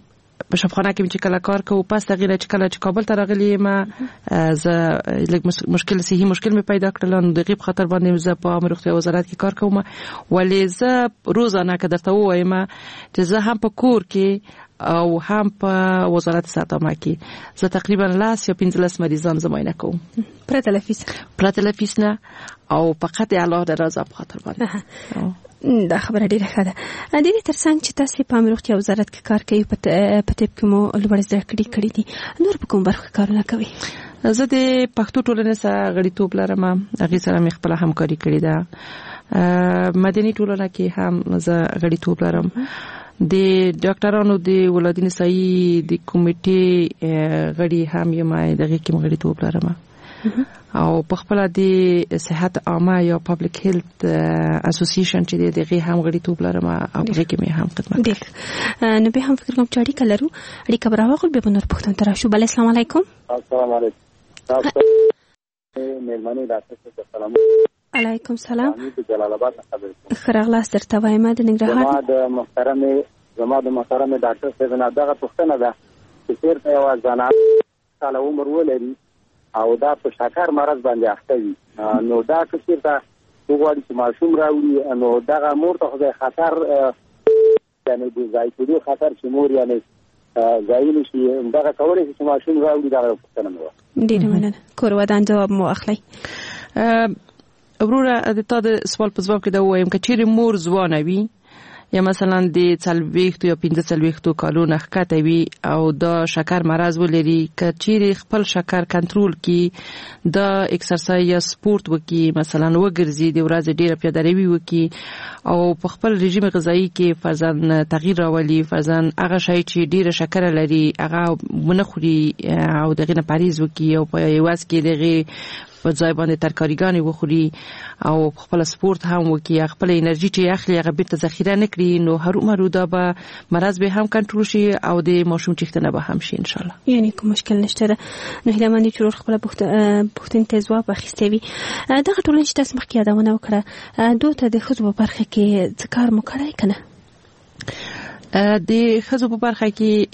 په شفخانه کې چې کله کار کوم پس تغیر چې کله چې کابل ته راغلی ما ز لږ مشکل صحي مشکل می پیدا کړل نو دغه په خاطر باندې ز په عامه روغتیا وزارت کې کار کوم ولې ز روزانه که درته وایم چې زه هم په کور کې او هم په وزارت ساتامه کې زه تقریبا 10 یا 15 مریضان زماینه کوم پرته فیس نه او فقط الله درازه په خاطر باندې دا خبره ډیره ښه ده. د دې ترڅنګ چې تاسو په عامه روغتیا وزارت کې کار کوي په طب کې مو لوړ زده کړې دي نور په کوم برخه کارونه کوي؟ زه د پښتو ټولنې سره غړیتوب لرم، هغه سره مې خپل همکاري کړې ده. مدني ټولنه کې هم زه غړیتوب لرم. د ډاکټرانو د ولادین صحیح د کمیټې غړي هم یم، دغه کې غړیتوب لرم او په خپل د صحت عامه یا پبلک هیلث اسوسییشن چې دغه هم غړیتوب لرم او دغه کې مې هم خدمت کوم. نو به هم فکر کوم چې اړیکه لرو، اړیکه براوغه به نور پښتون تر شو. بل السلام علیکم. السلام علیکم. تاسو مېلمانه راځي. سلام علیکم. سلام. د جلال آباد خبرې خراغلاس درته وایم د ننګرهار. زما د محترم ډاکټر صاحب نه دغه پوښتنه ده چې چیرته یو ځوان سال عمر ولري او دا په شکر مرض باندې اخته وي، نو دا که چیرته وګوري چې ماشوم راوړي نو دغه مور ته خدای خطر یعنی د ځای کېدو خطر چې مور یعنی ځای نشي دغه کولای چې ماشوم راوړي دغه پوښتنه مو. ډیره مننه. کور ودان جواب مو اخلي. وروره د تا د سوال په ځواب کې دا وایم چې چیرې مور ځوانه وي یا مثلا د 40 یا 45 کالونو ښکته وي او دا شکر مرض ولري، که چیرې خپل شکر کنټرول کړي د ایکسرسایز یا سپورت وکړي، مثلا وګرځي د ورځې ډیره پیاده‌روي وکړي او په خپل رژیم غذایی کې فرضاً تغییر راولي، فرضاً هغه شی چې ډیره شکر لري هغه ونه خوري او دغه نه پرهیز وکړي او په یواز کې دغه په ځای باندې ترکاریګانې وخوري او خپل سپورت هم وکړي، خپل انرژي چې اخلي هغه بیرته ذخیره نه کړي، نو هرومرو دا به مرض به هم کنټرول شي او د ماشوم چښتنه به هم شي ان شاء الله. یعنی کوم مشکل نشته ده. نو هیله مندي چې خپل پوښتنې ته ځواب اخیستې وي. دغه ټولنه چې تاسو مخکې یادونه وکړه دوی ته د ښځو په برخه کې څه کار مو کړی کنه؟ د ښځو په برخه کې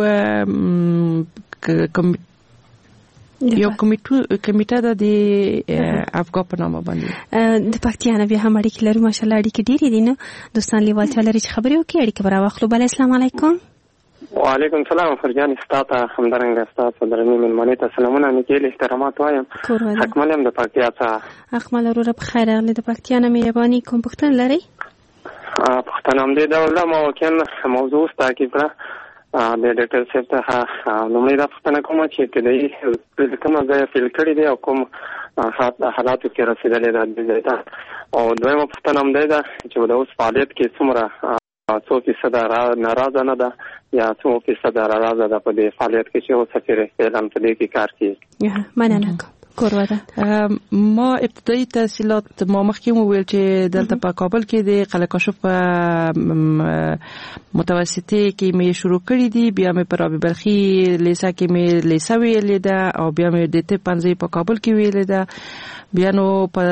یو کمیټه ده د افغان په نامه باندې د پکتیا نه بیا هم اړیکې لرو. ماشاءالله اړیکې ډېرې دي. نو دوستان لیوالتیا لري چې خبرې وکړي، اړیکه به راواخلو. بله السلام علیکم. وعلیکم السلام. فرجان ستا ته همدارنګه ستا ته درنې مېلمنې ته سلامونه نیکیل احترامات وایم. حکمل هم د پکتیا څخه. حکمل وروره په خیر راغلی. د پکتیا نه مهرباني کوم پوښتنه لرئ؟ پوښتنه هم دې ډول ما وکړ موضوع تعقیب کړه د ډاکټر صاحب ته لومړی دا پوښتنه کوم چې کله کوم ځای فیل کړی دی او کوم حالاتو کې رسیدلی ده او دویمه پوښتنه هم دی ده چې د اوس فعالیت کې څومره 100% ناراضه نه ده یا 100% ناراضه ده په دې فعالیت کې چې اوس فعلا په دې کې کار کوي؟ مننه. ما ابتدایي تحصیلات ما مخکې وویل چې دلته په کابل کې د قلعه کاشف په متوسطه کې مې شروع کړې دي، بیا مې په رابعه بلخي لیسه کې مې لیسه ویلې ده او بیا مې د طب پنځه په کابل کې ویلې ده. بیا نو په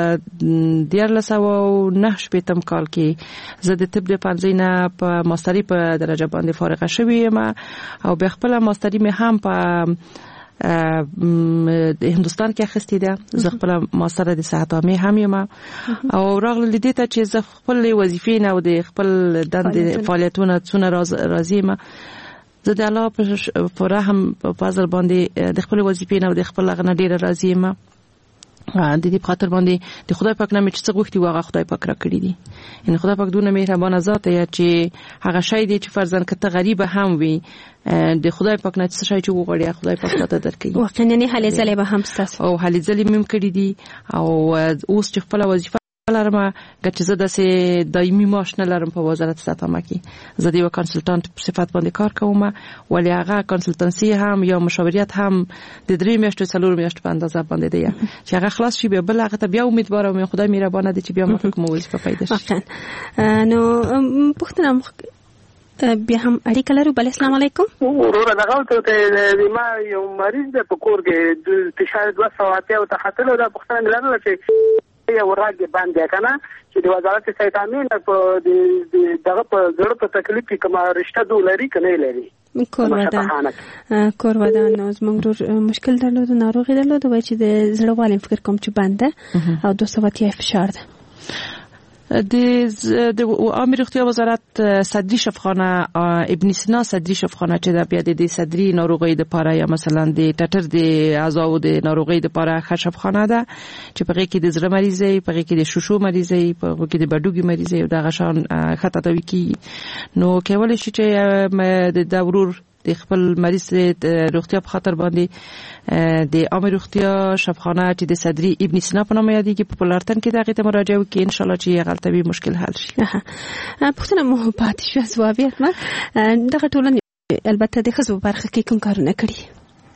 1990 کال کې زه د طب د پنځه نه په ماستري په درجه باندې فارغه شوې یم او بیا خپل ماستري مې هم په د هندستان کې اخیستې ده. زه خپل ماستر د صحت عامه هم یم او راغله لیدې ته چې زه خپل وظیفې نه او د خپل دندې فعالیتونه څونه راضي یم. زه د الله په رحم په فضل باندې د خپل وظیفې نه او د خپل غنه ډیره راضي یم. د دې په خاطر باندې د خدای پاک نه مې چې څه غوښتي واغه خدای پاک را کړی دي. ان خدای پاک دونه مهربان ذات دی چې هغه شی دی چې فرضاً کته غریب هم وي د خدای پاک نه څه شی چې وغوړي خدای پاک ته درکړي. واقعا نه هلي ځلې به هم ستاسو او هلي ځلې مم کړی دي او اوس چې خپل وظیفه لرم چې زه د دایمي معاش نه لرم په وزارت صحت عامه کې. زه د یو کنسلټانټ په صفت باندې کار کوم ولی هغه کنسلټنسي هم یا مشاورت هم د 3 میاشتو 4 میاشتو په اندازه باندې دی چې هغه خلاص شي. بل هغه ته بیا امیدوارم مې خدای مهربانه دي چې بیا موږ کوم وظیفه پیدا شي. نو پوښتنه بیا هم اړیکه لرو. بل السلام علیکم. وروره دغه ته ما یو مریض د پکور کې د فشار 200 او تحتل دا پوښتنه لرله چې یو راګ باندې کنه چې د وزارت صحت عامه په دغه په زړه په تکلیف کې کومه رشتہ دولري کنه لري. کور ودان زموږ مشکل درلود ناروغي درلود وای چې د زړه والیم فکر کوم چې بنده او 200 فشار ده. د عامه روغتیا وزارت صدری شفاخانه ابن سینا صدری شفاخانه چې د بیا د صدری ناروغي د پاره یا مثلا د ټټر د اعضاء د ناروغي د پاره شفاخانه ده چې په کې د زړه مریضي په کې د شوشو مریضي په کې د بډوګي مریضي او د غشان خطا دوي کی نو کول شي چې د دورور د خپل مریض د روغتیا په خاطر باندې د عامه روغتیا شفاخانه چې د صدری ابن سینا په نامه یادېږي په پلارتن کې دغه ته مراجعه وکړي ان شاء الله چې هغه طبي مشکل حل شي. پښتنه مو پاتې شو ځوابیت ما دغه ټولنه البته د خزو برخه کې کوم کارونه کړی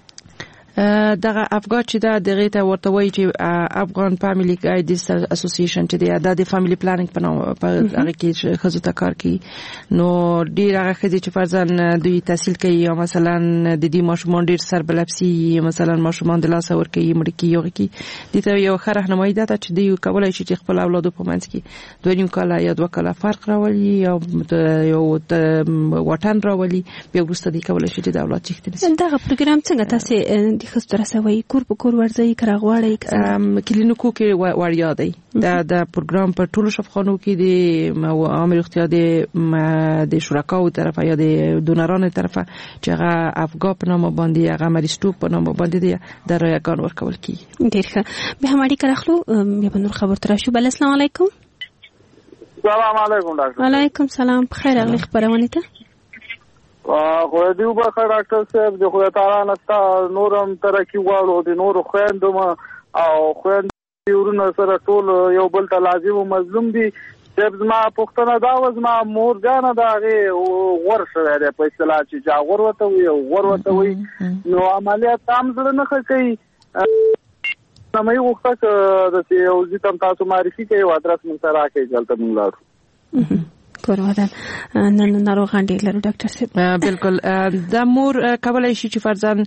دغه افغان چې دا دغه ته ورته وایي چې افغان فاميلي ګایډز اسوسییشن چې د فاميلي پلانینګ په نوم په هغه کې خزو ته کار کوي نو ډیر هغه خزي چې فرزن دوی تحصیل کوي یا مثلا د دې ماشومان ډیر سربلپسي مثلا ماشومان د لاس ور کوي مړ کی یو کی د ته یو خره راهنمایي ده چې دوی کولای شي چې خپل اولادو په منځ کې 2 کاله یا 2 کاله فرق راولي یا یو وطن راولي بیا وروسته دی کولای شي چې د اولاد چیختنه دغه پروګرام څنګه تاسو خص درسوي کور په کور ورځي کراغواړي کلینیکو کې وړیا دی د پروګرام په ټولو شفاخانو کې د عامه روغتیا د شرکاو طرفه یا د دونرانو طرفه چې هغه افغان په نامه باندې هغه مریضتوب په نامه باندې د رایگان ورکول کیږي. ډیر ښه به هم اړیکه راخلو بیا به نور خبر تر شو. بل السلام علیکم. السلام علیکم ډاکټر. وعلیکم سلام. بخیر اغلی خبرونه ته خو دیو بخیر ډاکټر صاحب د خو تعالی نستا نورم ترقی واړو د نور خويندم او خويند ورونه سره ټول یو بل ته لازم او مظلوم دي. زما پښتنه دا وزما مور جان داغه ور شوه د په اصطلاح چې جاغور وته وي او ور وته وي نو عملیات تام زړه نه کوي نو مې وخت د یو ځتم تاسو معرفي کوي او ادرس مون سره راکې جلته مونږ لاړو کور ودان نن ناروغان ډیر لرو ډاکټر صاحب. بالکل د مور کولای شي چې فرزن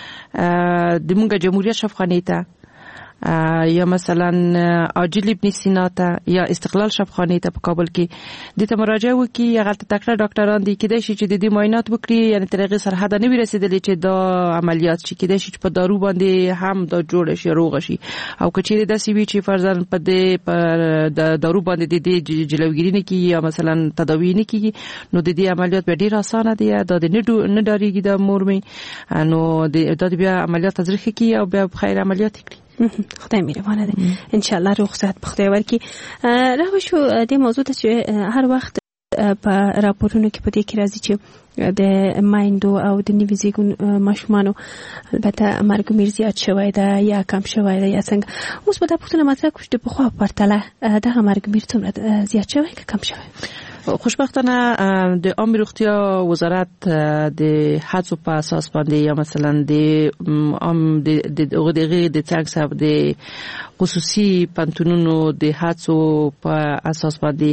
د مونږ جمهوریت شفاخانه ته یا مثلا عاجل ابن سینا ته یا استقلال شفاخانه ته په کابل کې د ته مراجعه وکړي هغه تکړه ډاکټران دي کېدای شي چې د دې معاینات وکړي یعنی ترغه سرحد نه ورسېدلې چې دا عملیات شي کېدای شي چې په دارو باندې هم دا جوړ شي روغ شي او کچېره د سی وی چې فرزن په د دارو باندې د جلوګیری نه کیږي یا مثلا تداوی نه کیږي نو د دې عملیات به ډیر اسانه دي دا د نه ډاریږي د مور مې نو د بیا عملیات تزریق کی او بیا خیر عملیات کړي. خدای مهربانه ده ان شاء الله روغ صحت په خدای ورکی. راو شو د موضوع ته چې هر وخت په راپورونو کې پدې کې راځي چې د مایندو او د نیوزیګون ماشومانو البته مرګ زیات شوی ده یا کم شوی ده یا څنګه اوس په تاسو نه مطرح کوم چې په خو پرتله دغه مرګ څومره زیات شوی که کم شوی؟ خوشبختانه د عامه روغتیا وزارت د هڅو په اساس باندې یا مثلا د څنګه صاحب د خصوصي پنتونونو د هڅو په اساس باندې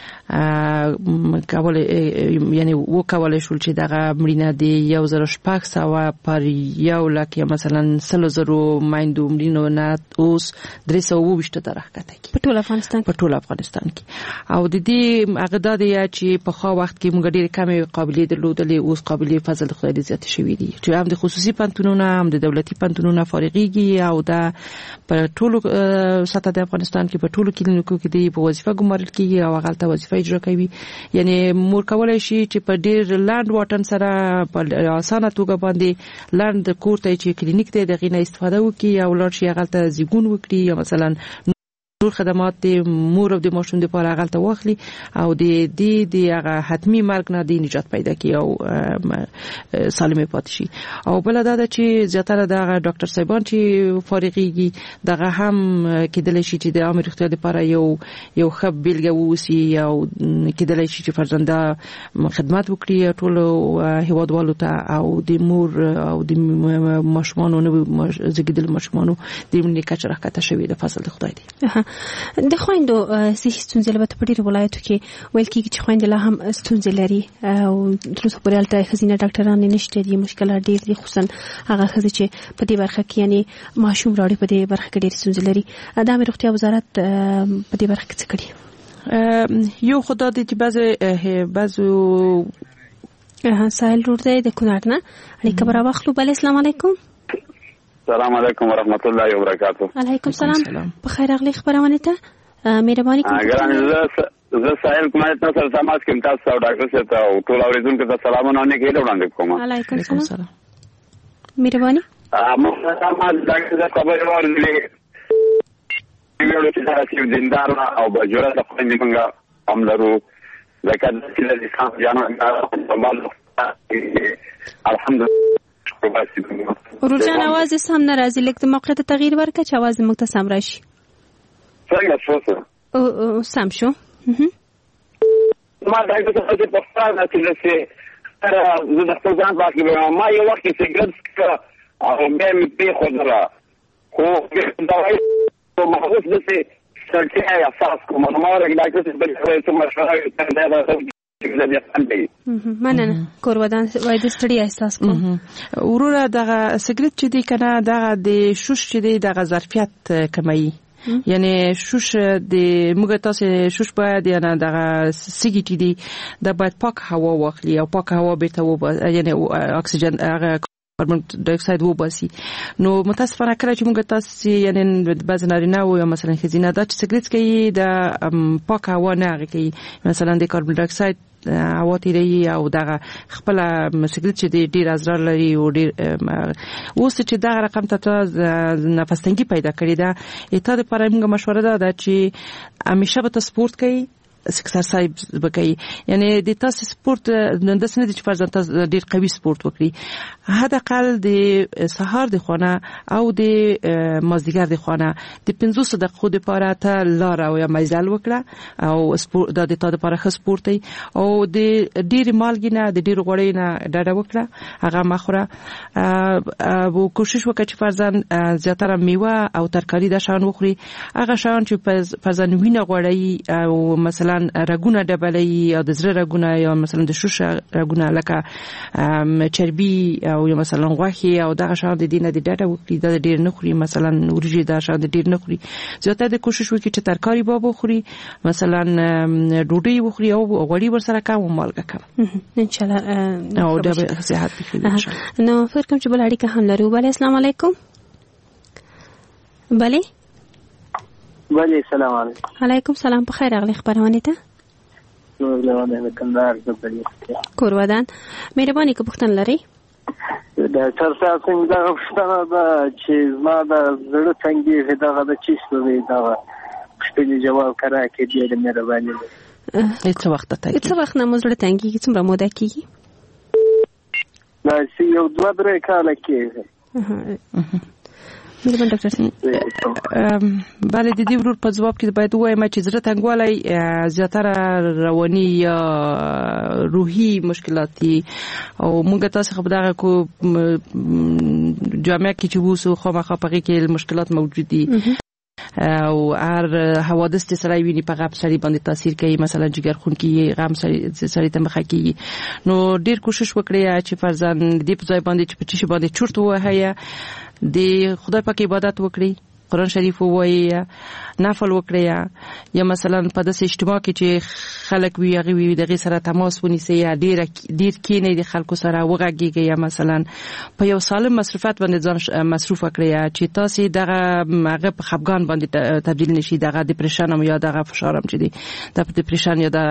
کول یعنی وکول شول چې دغه مړینه د 1600 پر یو لک یا مثلا 300 مایندو مړینو نه اوس 320 ته راځي په ټول افغانستان کې او د دې هغه د چې په خو وخت کې موږ ډېر کم قابلیت درلودلې اوس قابلیت فضل خدای دې زیات شوې دي چې هم د خصوصي پنتونونو هم د دولتي پنتونونو فارغيږي او دا په ټولو سطح د افغانستان کې په ټولو کلینیکو کې دی په وظیفه ګمارل کیږي او هغه ته وظیفه اجرا کوي یعنی مور کولای شي چې په ډېر لاند واټن سره په اسانه توګه باندې لاند کورته چې کلینیک ته دغه نه استفاده وکړي او لار شي هغه ته زیګون وکړي یا مثلا ټول خدمات د مور او د ماشوم لپاره غلطه واخلي او د هغه حتمی مرګ نه دی نجات پیدا کی او سالمه پاتې شي او بل دا چې زیاتره د ډاکټر صاحبان چې فارغيږي دغه هم کېدل شي چې د عامه روغتیا لپاره یو خب بیلګه ووسی او کېدل شي چې فرزنده خدمات وکړي ټول هیوادوالو ته او د مور او د ماشومانو نو زګیدل ماشومانو د منې کچ راکته شوی د فضل خدای دی. د خويندو صحي ستونزې لپاره په ډیرو ولایتو کې ویل کېږي چې خويندې لا هم ستونزې لري او تر اوسه پورې هلته ښځینه ډاکټران نشته دي مشکلات ډیر دي خصوصا هغه ښځې چې په دې برخه کې یعنی ماشوم راوړي په دې برخه کې ډېرې ستونزې لري. د عامه روغتیا وزارت په دې برخه کې څه کړي؟ یو خدای دې چې بعضو سائل ورته د کونړ نه اړیکه برابر خپل بل. السلام علیکم. السلام علیکم ورحمت الله وبرکاته. علیکم السلام. بخیر اغلی خبرونه ته مهرباني کوئ. زه سائل کومه تاسو سماج کې تاسو او ډاکټر صاحب ته ټول اوریدونکو ته سلامونه وړاندې کوم. علیکم السلام. مهرباني. ما سماج ډاکټر صاحب خبر ورنلې یو چې تاسو دیندار او بجوړه د خپل منګه عملرو لکه چې د اسلام جانو الحمدلله. ورجان आवाज سم ناراضي لیکه موقعیت تغییر ورکړه چې आवाज موږ ته سم راشي. څنګه شو او سم شو. ما دا چې په پښتانه کې چې زه د خپل ځان باندې ما یو وخت سیګریټ څکه او مې په خودره خو دا وایي په محبوس دسه سرتیا احساس کوم نو ما راګل چې بل څه څه مشوره کوي مننه کورودان وای د ستړي احساس کوم. وروره دغه سیګریټ چې دی کنه دغه د شوش چې دی دغه ظرفیت کموي. یعنی شوش د موږ تاسو شوش باید یعنی دغه سیګریټ دی د باید پاک هوا واخلي او پاک هوا به ته یعنی اکسیجن هغه کاربن ډای اکساید وباسي. نو متاسفانه کله چې موږ تاسو یعنی بعض نارینه او یا مثلا خزینه دا چې سیګریټ کوي د پاک هوا نه کوي مثلا د کاربن ډای اکساید هوا تیری او دغه خپل سیګریټ چې ډیر ازرار لري او ډیر اوس چې دغه رقم ته نفس تنګي پیدا کړی دا اته د پرمګه مشوره ده چې همیشه به سپورت کوي اکسرسایز وکړي. یعنی د تاسو سپورت نن د سند چې فرضاً تاسو ډیر قوي سپورت وکړي حداقل د سهار د خونه او د مازدیګر د خونه د 15 دقیقو لپاره ته لار او یا مزل وکړه او سپورت د تا لپاره ښه سپورت دی او د ډیر مالګې نه د ډیر غوړې نه ډډه وکړه هغه مخوره او کوشش وکړه چې فرضاً زیاتره میوه او ترکاری د شان وخوري هغه شان چې فرضاً وینه غوړی او مثلا رګونه ډبلې او د زړه رګونه یا مثلا د شوش رګونه لکه چربي او یا مثلا غوښه او دغه شان د دینه د ډاټا وکړي د ډیر نه خوري مثلا ورجی دا شان د ډیر نه خوري زیاته د کوشش وکړي چې ترکاری بابو خوري مثلا ډوډۍ وخوري او غوړي ورسره کم او مالګه کم ان شاء الله او د صحت بخیر ان شاء الله. نو فرکم چې بل اړیکه هم لرو. بله السلام علیکم. بله بله السلام علیکم. علیکم السلام. بخیر اغلی خبرونه ته نو کندهار د بلی کورودان مهرباني که پوښتنه لري. ډاکټر صاحب څنګه دا پوښتنه ده چې ما د زړه څنګه دغه د چیستو دی دا خپل جواب کرا کې دې مهرباني هیڅ وخت ته هیڅ وخت نه مزړه تنګي څومره موده کیږي؟ دا سی یو 2-3 کال کېږي. مهربان ډاکټر صاحب. بله د دې ورور په ځواب کې باید وایم چې زړه تنګوالی زیاتره رواني یا روحي مشکلات دي او موږ تاسو خبر دغه کو جامعه کې چې وسو خامخا پغې کې مشکلات موجود دي او هر حوادث چې سړی ویني په غاب سړی باندې تاثیر کوي مثلا جګر خون کې غم سړی ته مخه کوي. نو ډیر کوشش وکړئ چې فرضاً دې په ځای باندې چې په چی باندې چورت وهایا د خدای پاک عبادت وکړي قرآن شریف وایي نفل وکړي یا مثلا په داسې اجتماع کې چې خلک وي هغه وي دغه سره تماس ونیسي یا ډیر کینې د خلکو سره وغږیږي یا مثلا په یو سالم مصرفات باندې ځان مصروف کړی چې تاسو دغه هغه په خپګان باندې تبدیل نشي دغه ډیپریشن یا دغه فشار هم چې دی د ډیپریشن یا د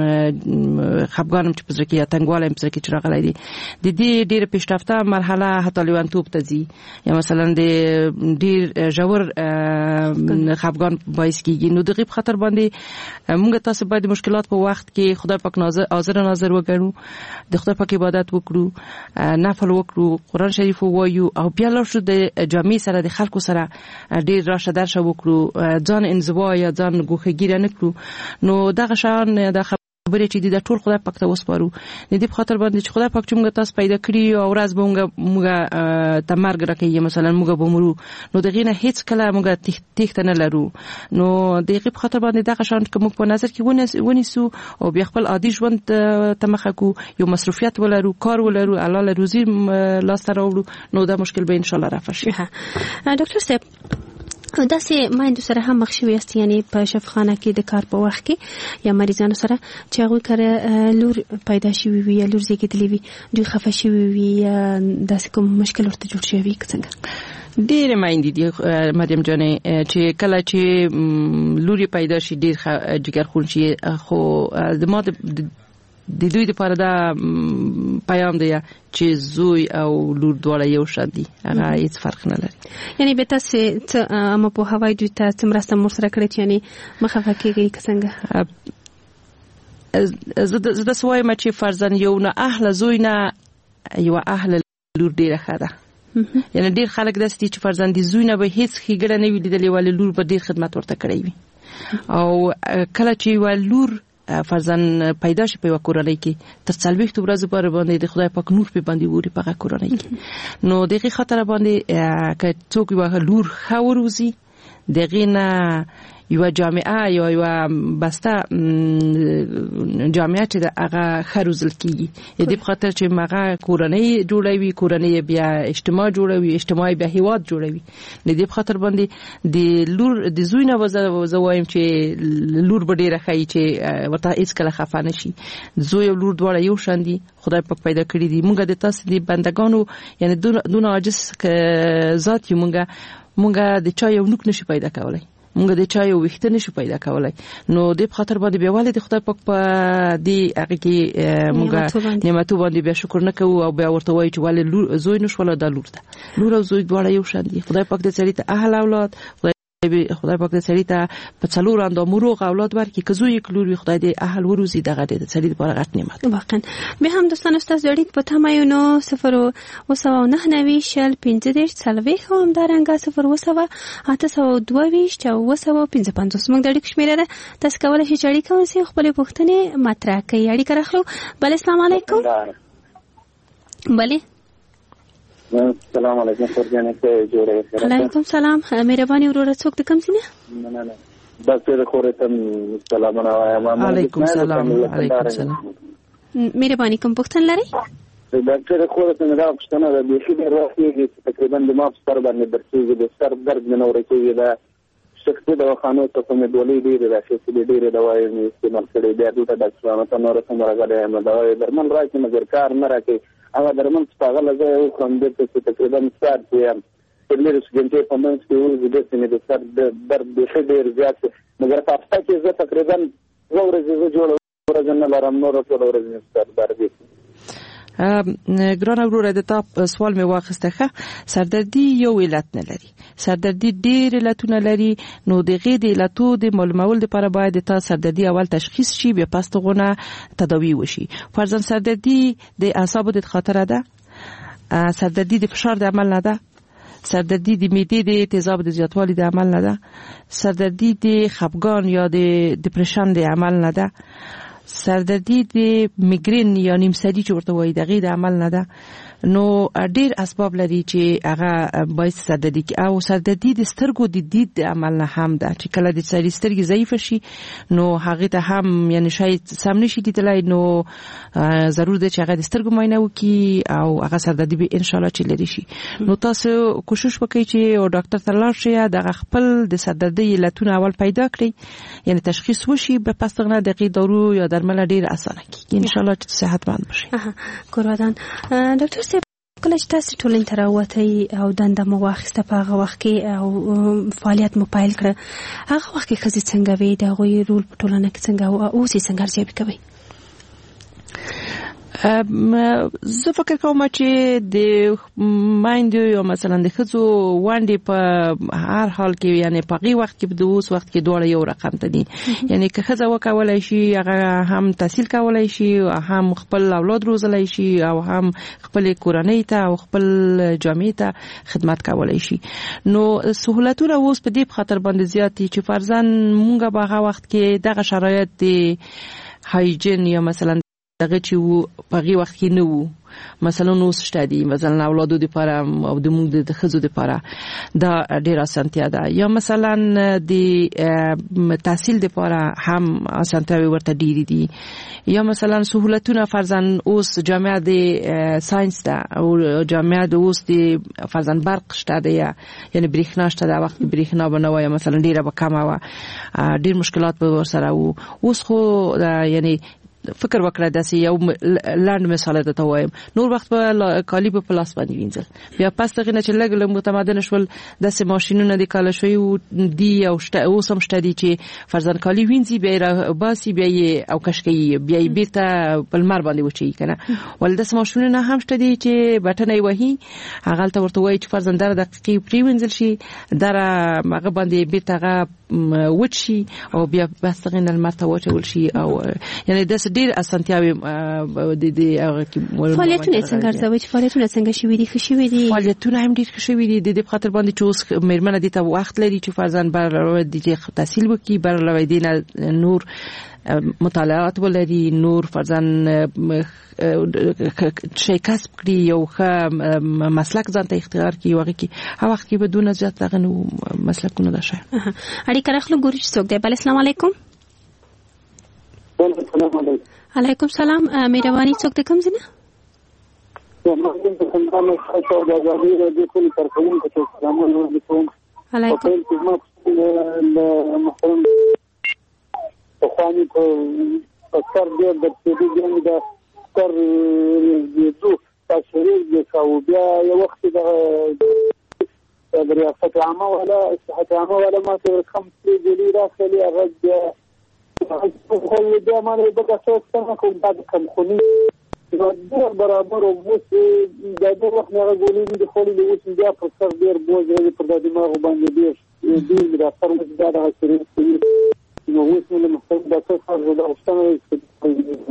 خپګان چې پزره کې یا تنګواله پزره کې چرغلای دي د دې ډیر پیشرفته مرحله حتی لیوانتوب ته ځي یا مثلا د ډیر ژور خپګان باعث کیږي. نو دغه خطر باندې موږ تاسو باید مشکلات په وخت کې خدای پاک حاضر ناظر وګڼو د خدای پاک عبادت وکړو نفل وکړو قرآن شریف وایو او بیا لاړ شو د جامع سره د خلکو سره ډیر راشه درشه وکړو ځان انزوا یا ځان ګوښګیره نه کړو. نو دغه شان د خبرې چې د ټول خدای پاک ته وسپارو د دې په خاطر باندې چې خدای پاک چې موږ تاسو پیدا کړی او ورځ به موږ ته مرګ راکړي مثلا موږ به مرو نو دغه نه هیڅ کله موږ تخت نه لرو. نو دغه په خاطر باندې دغه شان کوم په نظر کې ونیسو او بیا خپل عادي ژوند ته مخه کو یو مصروفیت ولرو کار ولرو الله روزي لاس ته راوړو نو دا مشکل به ان شاء الله رفع شي. ډاکټر صاحب داسې مایندو سره هم مخ شوي یاست، یعنی په شفاخانه کې د کار په وخت کې یا مریضانو سره چې هغوی کله لور پیدا شوي وي یا لور زیږېدلې وي، دوی خفه شوي وي یا داسې کوم مشکل ورته جوړ شوی وي که څنګه؟ ډېرې میندې دي مریم جانې چې کله چې لور پیدا شي ډېر جګرخون شي، خو ما د دوی لپاره دا پیام دی چې زوی او لور دواړه یو شان دي، هغه هیڅ فرق نه لري. یعنی به تاسې څه عامه پوهاوی دوی ته څه مرسته مور سره کړې چې یعنی مه خفه کېږئ که څنګه؟ زه داسې وایم چې فرضاً یو نه اهله زوی نه یوه اهله لور ډېره ښه ده. یعنی ډېر خلک داسې دي چې فرضاً د زوی نه به هیڅ ښېګړه نه وي لیدلې، ولې لور به ډېر خدمت ورته کړی وي. او کله چې یوه لور فرضاً پیدا شي په یوه کورنۍ کې تر 40 ورځې پورې باندې د خدای پاک نور په باندې ووري په هغه کورنۍ کې، نو دغه خاطر باندې که څوک یوه لور ښه وروزي، دغه نه یوه جامعه یا یوه بسته جامعه چې هغه ښه روزل کېږي، د دې په خاطر چې هغه کورنۍ جوړوي، کورنۍ بیا اجتماع جوړوي، اجتماع بیا هیواد جوړوي. د دې په خاطر باندې د لور د زوی نه زه وایم چې لور به ډېره ښایي چې ورته هېڅکله خفه نه شي. زوی او لور دواړه یو شان دي، خدای پاک پیدا کړي دي. موږ د تاسو د بندګانو یعنی دونه عاجز ذات یو، موږ د چا یو نوک نشي پیدا کولی، موږ د چا یو ویښته نشو پیدا کولی. نو د خاطر باندې بیا ولې د خدای پاک په دې هغه کې موږ نعمتو باندې بیا شکر نه کوو او بیا ورته وایو چې ولې زوی نشوله دا لور ده. لور او زوی دواړه یو شان دي. خدای پاک د سړي ته اهل اولاد، خدای پاک د سړي ته په څلور اندامو روغ اولاد ورکړي. که زوی یک لور وي خدای دې اهل وروزي، دغه د سړي لپاره غټ نعمت. واقعا بیا هم دوستانو ستاسو اړیک په تمه یو 079905040 او همدارنګه 08082 او 255 موږ د اړیکو شمیره ده. تاسو کولی شئ چې اړیکه ونیسئ، خپلې پوښتنې مطرح کړئ. اړیکه راخلو. بله السلام علیکم. بله السلام علیکم فرجانه، څه جوړه؟ علیکم سلام. مهرباني وروره، څوک د کوم ځای نه؟ نه بس د خورتم سلامونه وایم. علیکم سلام. علیکم سلام. مهرباني کوم پوښتنه لرئ؟ ډاکټر خورتم دا پوښتنه ده، بیخي ډېر وخت کېږي چې تقریبا د ما په سر باندې درڅېږي، د سر درد مې نه ورکېږي. دا شخصي دواخانو ته کومې ډولۍ ډېرې راخېستې دي، ډېرې دوايي مې استعمال کړې. بیا دلته ډاکټرانو ته نوره څومره راغلی یم، دوايي درمل راکړي مګر کار نه راکوي. هغه درمل چې په هغه له ځایه وخورم دلته چې تقریبا ساعت چې یم څلېرویشت غنټې په منځ کې ووځي، داسې مې د سر درد بیخي ډېر زیات شو. مګر په هفته کې زه تقریبا 2 ورځې زه جوړه ورځ نه لرم، نوره ټوله ورځ مې سر درد وي. ګرانه وروره د تا سوال مې واخیسته. ښه، سردردي یو علت نه لري، سردردي ډېر علتونه لري. نو د هغې د علتو د معلومولو لپاره باید د تا سردردي اول تشخیص شي، بیا پس دغونه تداوی وشي. فرضاً سردردي د اعصابو د خاطره ده، سردردي د فشار د عمل نه ده، سردردي د معدې د تیزاب د زیاتوالي د عمل نه ده، سردردي د خفګان یا د ډیپریشن د عمل نه ده، سردردي د میګرین یا نیمسری چې ورته وایي دغه د عمل نه ده. نو ډیر اسباب لري چې هغه باعث سردردي او سردردي د سترګو د دید د عمل نه هم ده، چې کله د سړي سترګې ضعیف شي نو هغه ته هم یعنی شاید سم نشي لیدلای. نو ضرور ده چې هغه د سترګو معاینه وکړي او هغه سردردي به ان شاء الله چې لري شي. نو تاسو کوشش وکړئ چې او ډاکټر ته لاړ شئ، دغه خپل د سردردي علتونه اول پیدا کړئ، یعنی تشخیص وشي، به پس دغه دقیق دارو یا درمل ډیر اسانه کیږي ان شاء الله چې صحتمند بشئ. ګورودان ډاکټر کله چې تاسو ټولنې ته راوتئ او دنده مو واخیسته، په هغه وخت کې او فعالیت مو پیل کړه، هغه وخت کې ښځې څنګه وې، د هغوی رول په ټولنه کې څنګه و، اوس یې څنګه ارزیابي کوئ؟ زه فکر کوم چې د مایندو یا مثلا د ښځو ونډې په هر حال کې یعنی په هغې وخت کې د اوس وخت کې دواړه یو رقم ته دي. یعنی که ښځه وکولی شي هغه هم تحصیل کولی شي، هم خپل اولاد روزلی شي او هم خپل کورنۍ ته او خپل جامعې ته خدمت کولی شي. نو سهولتونه اوس په دې خاطر باندې زیات دي چې فرضاً مونږ به هغه وخت کې دغه شرایط د هایجین یا مثلا دغه چې په هغه وخت کې نه وو مثلا اوس شته دي مثلا اولادو لپاره او د موږ د خزو لپاره دا ډیر اسانتیا ده یا مثلا د تحصیل لپاره هم اسانتیاوي ورته ډیر دي یا مثلا سہولتونه فرضاً اوس جامعه د ساينس ده او جامعه د اوس د فرضاً برق شته ده یعنی برېښنا شته ده وخت برېښنا بنوي مثلا ډیره به کمه و ډیر مشکلات به ورسره وو اوس خو یعنی فکر وکړه داسې یو لاند مثال ته وایم نور وخت په کالی په پلاس باندې وینځل بیا پس دغه نه چې لګ متمدن شول داسې ماشينونه د کال شوی دی او اوس هم شته دي چې فرضاً کالی وینځي بیا باسي بیا او کشکي بیا بیرته په لمر باندې وچی کنه ول داسې ماشينونه هم شته دي چې بټنې وهي هغه ته ورته وایي چې فرضاً در دقیقې پری وینځل شي در هغه باندې بیرته وچی او بیا بس دغه نه لمر ته وچول شي او یعنی داسې ډیر اسانتیاوي د فعالیتونه څنګه ارزوي چې فعالیتونه څنګه شوي دي ښه شوي دي فعالیتونه هم ډیر ښه شوي دي د خاطر باندې چې اوس مېرمنه دي ته وخت لري چې فرضاً بر د تحصیل وکړي بر لویدین نور مطالعات ولري نور فرضاً شي کسب کړي یو ښه مسلک ځان ته اختیار کړي وغه کې هغه وخت کې بدون زیات دغه نو مسلکونه ده شي اړیکه راخلو ګوري چې څوک دی بل السلام علیکم علیکم سلام مهرباني څوک د کوم ځای خواني په اکثر ډېر د دې د تر دو تاسو د سعودي یو وخت د ریاست عامه ولا صحت عامه ولا ما څه کم دي راځي هغه خو د مانه د تاسو څنګه کوم د کم خونی د برابر او د دې وخت نه غوړي د خولي د وڅ بیا په سر ډېر بوج لري په د دماغ باندې دې د سر د دا غوړي نو وڅ له مختلف د څه د اوسنۍ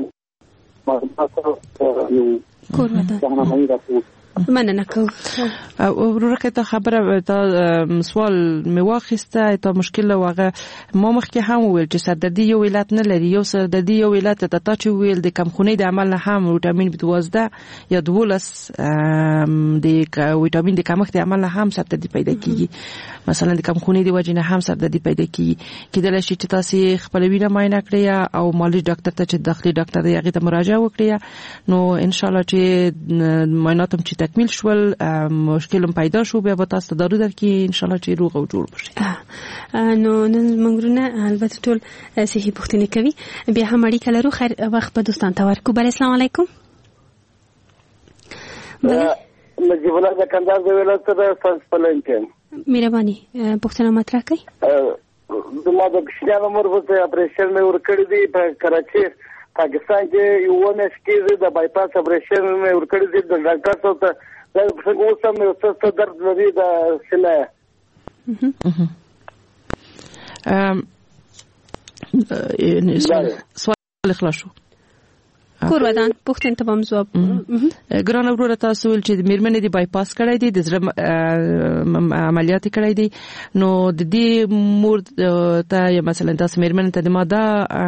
مننه کوم ورکه ته خبره ته سوال میواخسته ته مشکل واغه ما مخکې هم ویل چې سردردي یو علت نه لري یو سردردي یو علت ته تا چې ویل د کمخونی د عمل نه هم ویټامین B12 یا 12 د ویټامین د کمښت د عمل نه هم سردردي پیدا کیږي مثلا د کمخونی د وجې نه هم سردردي پیدا کیږي کله چې تاسو خپل وینه معاینه کړئ او مالي ډاکټر ته چې داخلي ډاکټر دی هغه ته مراجعه وکړئ نو ان شاء الله چې معاینات هم تکمیل شول مشکل پیدا شو بیا به تاسو دارو درکې ان شاء الله چې روغ او جوړ بشي نو نن منګرونه البته ټول صحیح پوښتنه کوي بیا هم اړیکه لرو خیر وخت په دوستان ته ورکو بل السلام علیکم نجیب الله د کندهار د ولایت د فرنس پلانکن مهرباني پوښتنه مطرح کړئ د ما د کښینه مربوطه اپریشن مې ورکړی دی په کراچي پاکستان کې یو مېش کې د بایپاس اپریشن مې ورکړی دی د ډاکټر څخه دا څنګه اوسم نو څه درد لري د سینې سوال خلاص شو کورودان پوښتنه ته هم جواب ګران وروره تاسو ول چې میرمنې دی بایپاس کړای دی د زړه عملیات کړای دی نو د دې مور ته یا مثلا تاسو میرمنې ته د ماده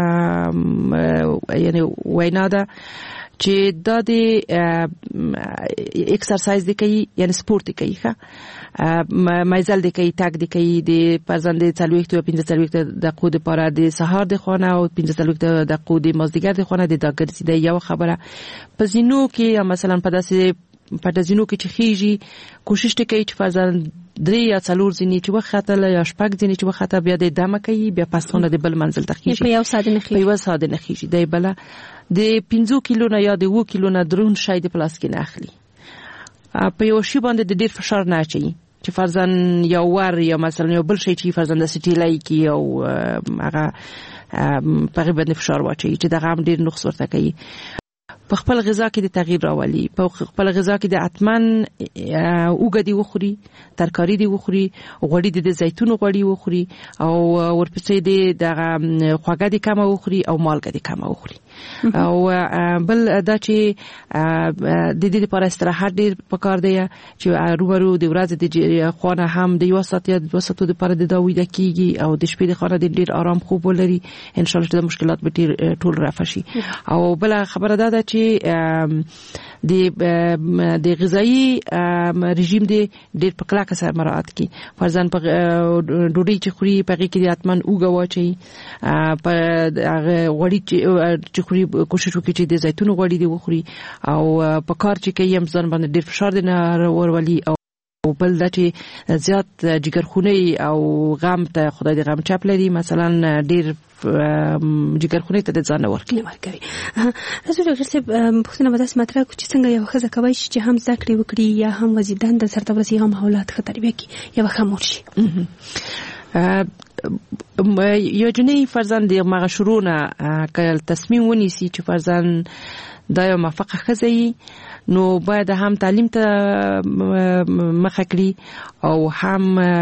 یعنی وینا ده چې دا د ایکسرسایز دی کوي یعنی سپورت دی کوي ښه مایزل دی کوي تاګ دی کوي د پرځند 40 او 15 دقیقو د پاره د سهار د خونه او 15 دقیقو د مازدیګر د خونه د داګرسي د یو خبره په زینو کې مثلا په داسې پټزینو کې چې خيږي کوشش کوي چې فرضاً 3 یا 4 ځینې چې وخته یا شپږ ځینې چې وخته بیا د دمه کوي بیا پاسونه د بل منزل ته خيږي په یو ساده نه خيږي په یو ساده نه خيږي د بل د 15 کیلو نه یا د 2 کیلو نه درون شای د پلاس کې نه اخلي په یو شی باندې د ډیر فشار نه اچي چې فرضاً یو ور یا مثلا یو بل شی چې فرضاً د سټیلای کې او هغه په باندې فشار واچي چې دغه هم ډیر نقص ورته کوي په خپل غذا کې د تغییر راولي. په خپل غذا کې د اتمن اوګدي وخوري، ترکاری دی وخوري، غوړي د زیتون غوړي وخوري او ورپسې د خواږه د کم وخوري او مالګه د کم وخوري. او بل دا چې د دې لپاره استراحت ډیر پکار دی چې روبرو د ورځې د خونه هم د 1 ساعت یا 2 ساعتو لپاره د دوی د کیږي او د شپې د خونه د ډیر آرام خوب ولري. ان شاء الله د مشکلات به ټول رافع شي. او بل خبره ده چې د غذایی رژیم دی ډیر په کلکه سره مراعات کی. فرضاً په ډوډۍ چې خوري په هغه کې د اتمن اوګه واچي، په غوړي چې خوري کوشش وکړي چې د زیتون غوړي دی وخوري او په کار چې کوي هم ځان باندې ډیر فشار دی نه ورولي. او بل دا چې زیات جګرخونی او غم ته خدای دې غم چاپ لري، مثلا ډیر جګرخونی ته ځان ورکړي. تاسو ډاکټر صاحب پوښتنه به تاسو مطرح کوئ چې څنګه یو ښځه کوي چې هم زده کړې وکړي یا هم وزیدان د سرته ورسي هم اولاد ښه تربیه کړي یا ښه مور شي. یو جنې فرضاً د مغه شروع نه کله تصمیم ونیسي چې فرضاً دا یو موفقه ښځه نو باید هم تعلیم ته مخه کړي او هم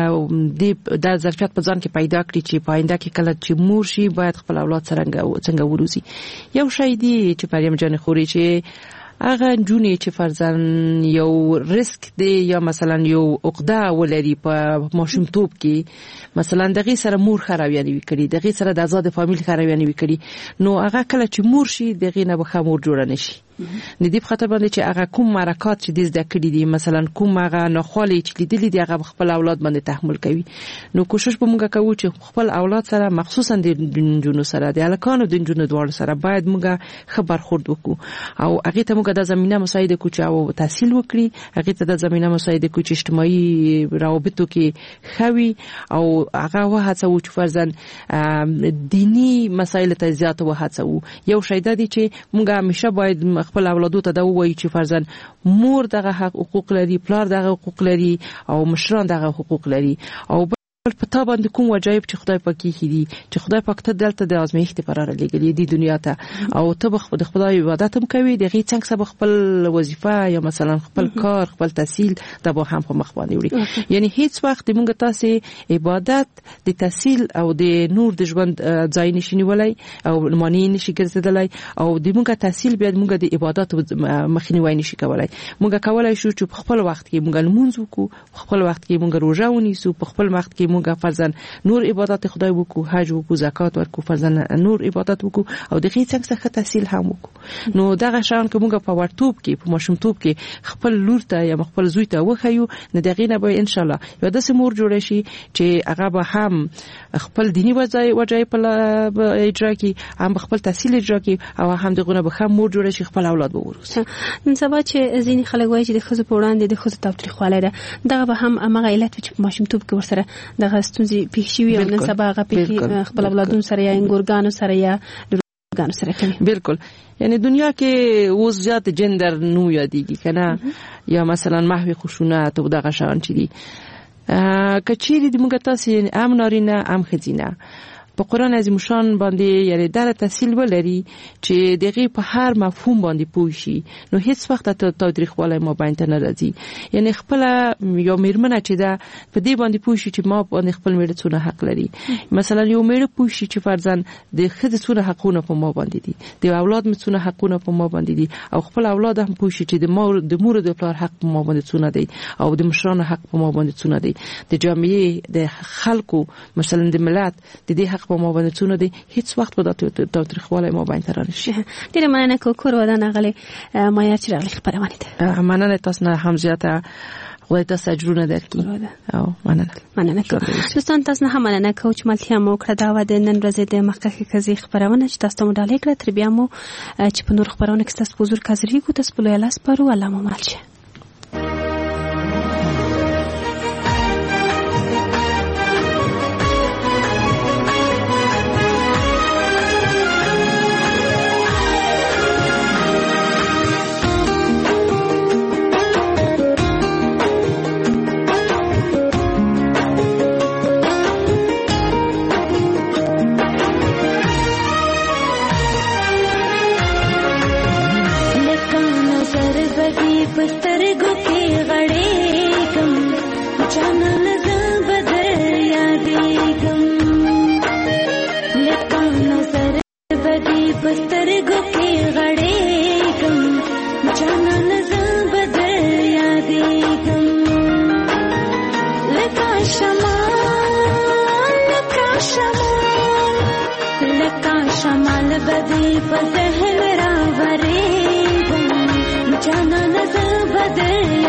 د ظرفیت په ځان کې پیدا کړي چې پاینده کې کله چې مور شي باید خپل اولاد څنګه وروزي. یو شی دی چې پریم جان خوري چې هغه جونې چې فرضاً یو ریسک دی یا مثلا یو عقده ولري په ماشومتوب کې، مثلا دغه سره مور خراویانه وکړي، دغه سره د آزاد فامیل خراویانه وکړي، نو هغه کله چې مور شي دغه نه به مور جوړ نه شي. د دې په خاطر باندې چې هغه کوم مرکات چې د زده کړې دي، مثلا کوم هغه ناخوالې چې لیدلې دي هغه خپل اولاد باندې تحمل کوي. نو کوشش به موږ کوو چې خپل اولاد سره مخصوصا د جنونو سره د الکانو د جنونو دوړ سره باید موږ خبر خورد وکړو او هغه ته موږ د زمينه مساعده کو چې او تحصیل وکړي، هغه ته د زمينه مساعده کو چې اجتماعي روابطو کې خوي او هغه وهڅو چې فرضاً دینی مسایل ته زیات وهڅو. یو شی د دې چې موږ همیشه باید خپل اولادو ته دا وایي چې فرضاً مور دغه حقوق لري، پلار دغه حقوق لري او مشران دغه حقوق لري او په تا باندې کوم واجب چې خدای پاک یې دي چې خدای پاک ته دلته د ازمایښت لپاره لګلې دي دنیا ته او ته به د خدای عبادت هم کوي، دغه څنګه سبب خپل وظیفه یا مثلا خپل کار خپل تحصیل د به هم په مخ باندې وړي. یعنی هیڅ وخت موږ تاسو عبادت د تحصیل او د نور د ژوند ځای نشي نیولای او معنی نشي ګرځیدلای او د موږ تحصیل بیا موږ د عبادت مخنیوي نشي کولای. موږ کولای شو چې په خپل وخت کې موږ لمونځ وکړو، په خپل وخت کې موږ روزه ونیسو، په خپل وخت کې موږ فرضاً نور عبادت خدای وکړو، حج وکړو، زکات ورکړو، فرضاً نور عبادت وکړو او دغه څنګه تحصیل هم وکړو. نو دغه شان که موږ په ورتوب کې په ماشومتوب کې خپل لور ته یا خپل زوی ته وخیو، نه دغه نه به ان شاء الله یو د سمور جوړ شي چې هغه به هم خپل دینی وجای په اجرا کې، هم خپل تحصیل اجرا کې او هم دغه به هم مور جوړ شي خپل اولاد به وروسي. نن سبا چې ځینې خلک وایي چې د خزو په وړاندې د خزو تاوتریخوالی ده، دغه به هم هغه علت چې په ماشومتوب کې ورسره دغه ستونزې پیښ شوي او نن سبا هغه پیښې خپل اولادونو سره یا انګورګانو سره یا لورګانو سره کوي. بالکل. یعنی دنیا کې اوس زیات جندر نو یادېږي کنه یا مثلا محو خشونت او دغه شان چي دي کچېری د موږ تاسو هم نارینه هم ښځینه په قرآن عظیم شان باندې یعنی در تحصیل ولري چې دغه په هر مفهوم باندې پوه شي، نو هیڅ وخت ته تاریخواله ما باندې نه راځي. یعنی خپل یو میرمنه چې دا په دې باندې پوه شي چې ما باندې خپل میړه څونه حق لري، مثلا یو میړه پوه شي چې فرضاً د خځې څونه حقونه په ما باندې دي، د اولاد څونه حقونه په ما باندې دي او خپل اولاد هم پوه شي چې د مور د پلار حق په ما باندې څونه دی او د مشرانو حق په ما باندې څونه دی، د جامعې د خلکو مثلا د ملت د دې حق په ما باندې څونه دي. هیڅ وخت به تاریخواله ما باندې ترانه شي. ډیره مننه کوکور ودان غلي مایا چې راغلی خبرونه ده. مننه تاسو نه هم زیاته خدای تاسو اجرونه درکړي او مننه دوستان تاسو نه هم مننه کوم چې ملتیا مو کړه دا و د نن ورځې د مخکې کزي خبرونه چې تاسو ته مډالې کړه تر بیا مو چې په نور خبرونه کې تاسو حضور کاذری کو تاسو په لاس پرو الله مو مالشه. پسترګو کې غړېږم جانان زه بدر یادېږم لکه شمال بدې په ذهن راورېږم جانان زه بدر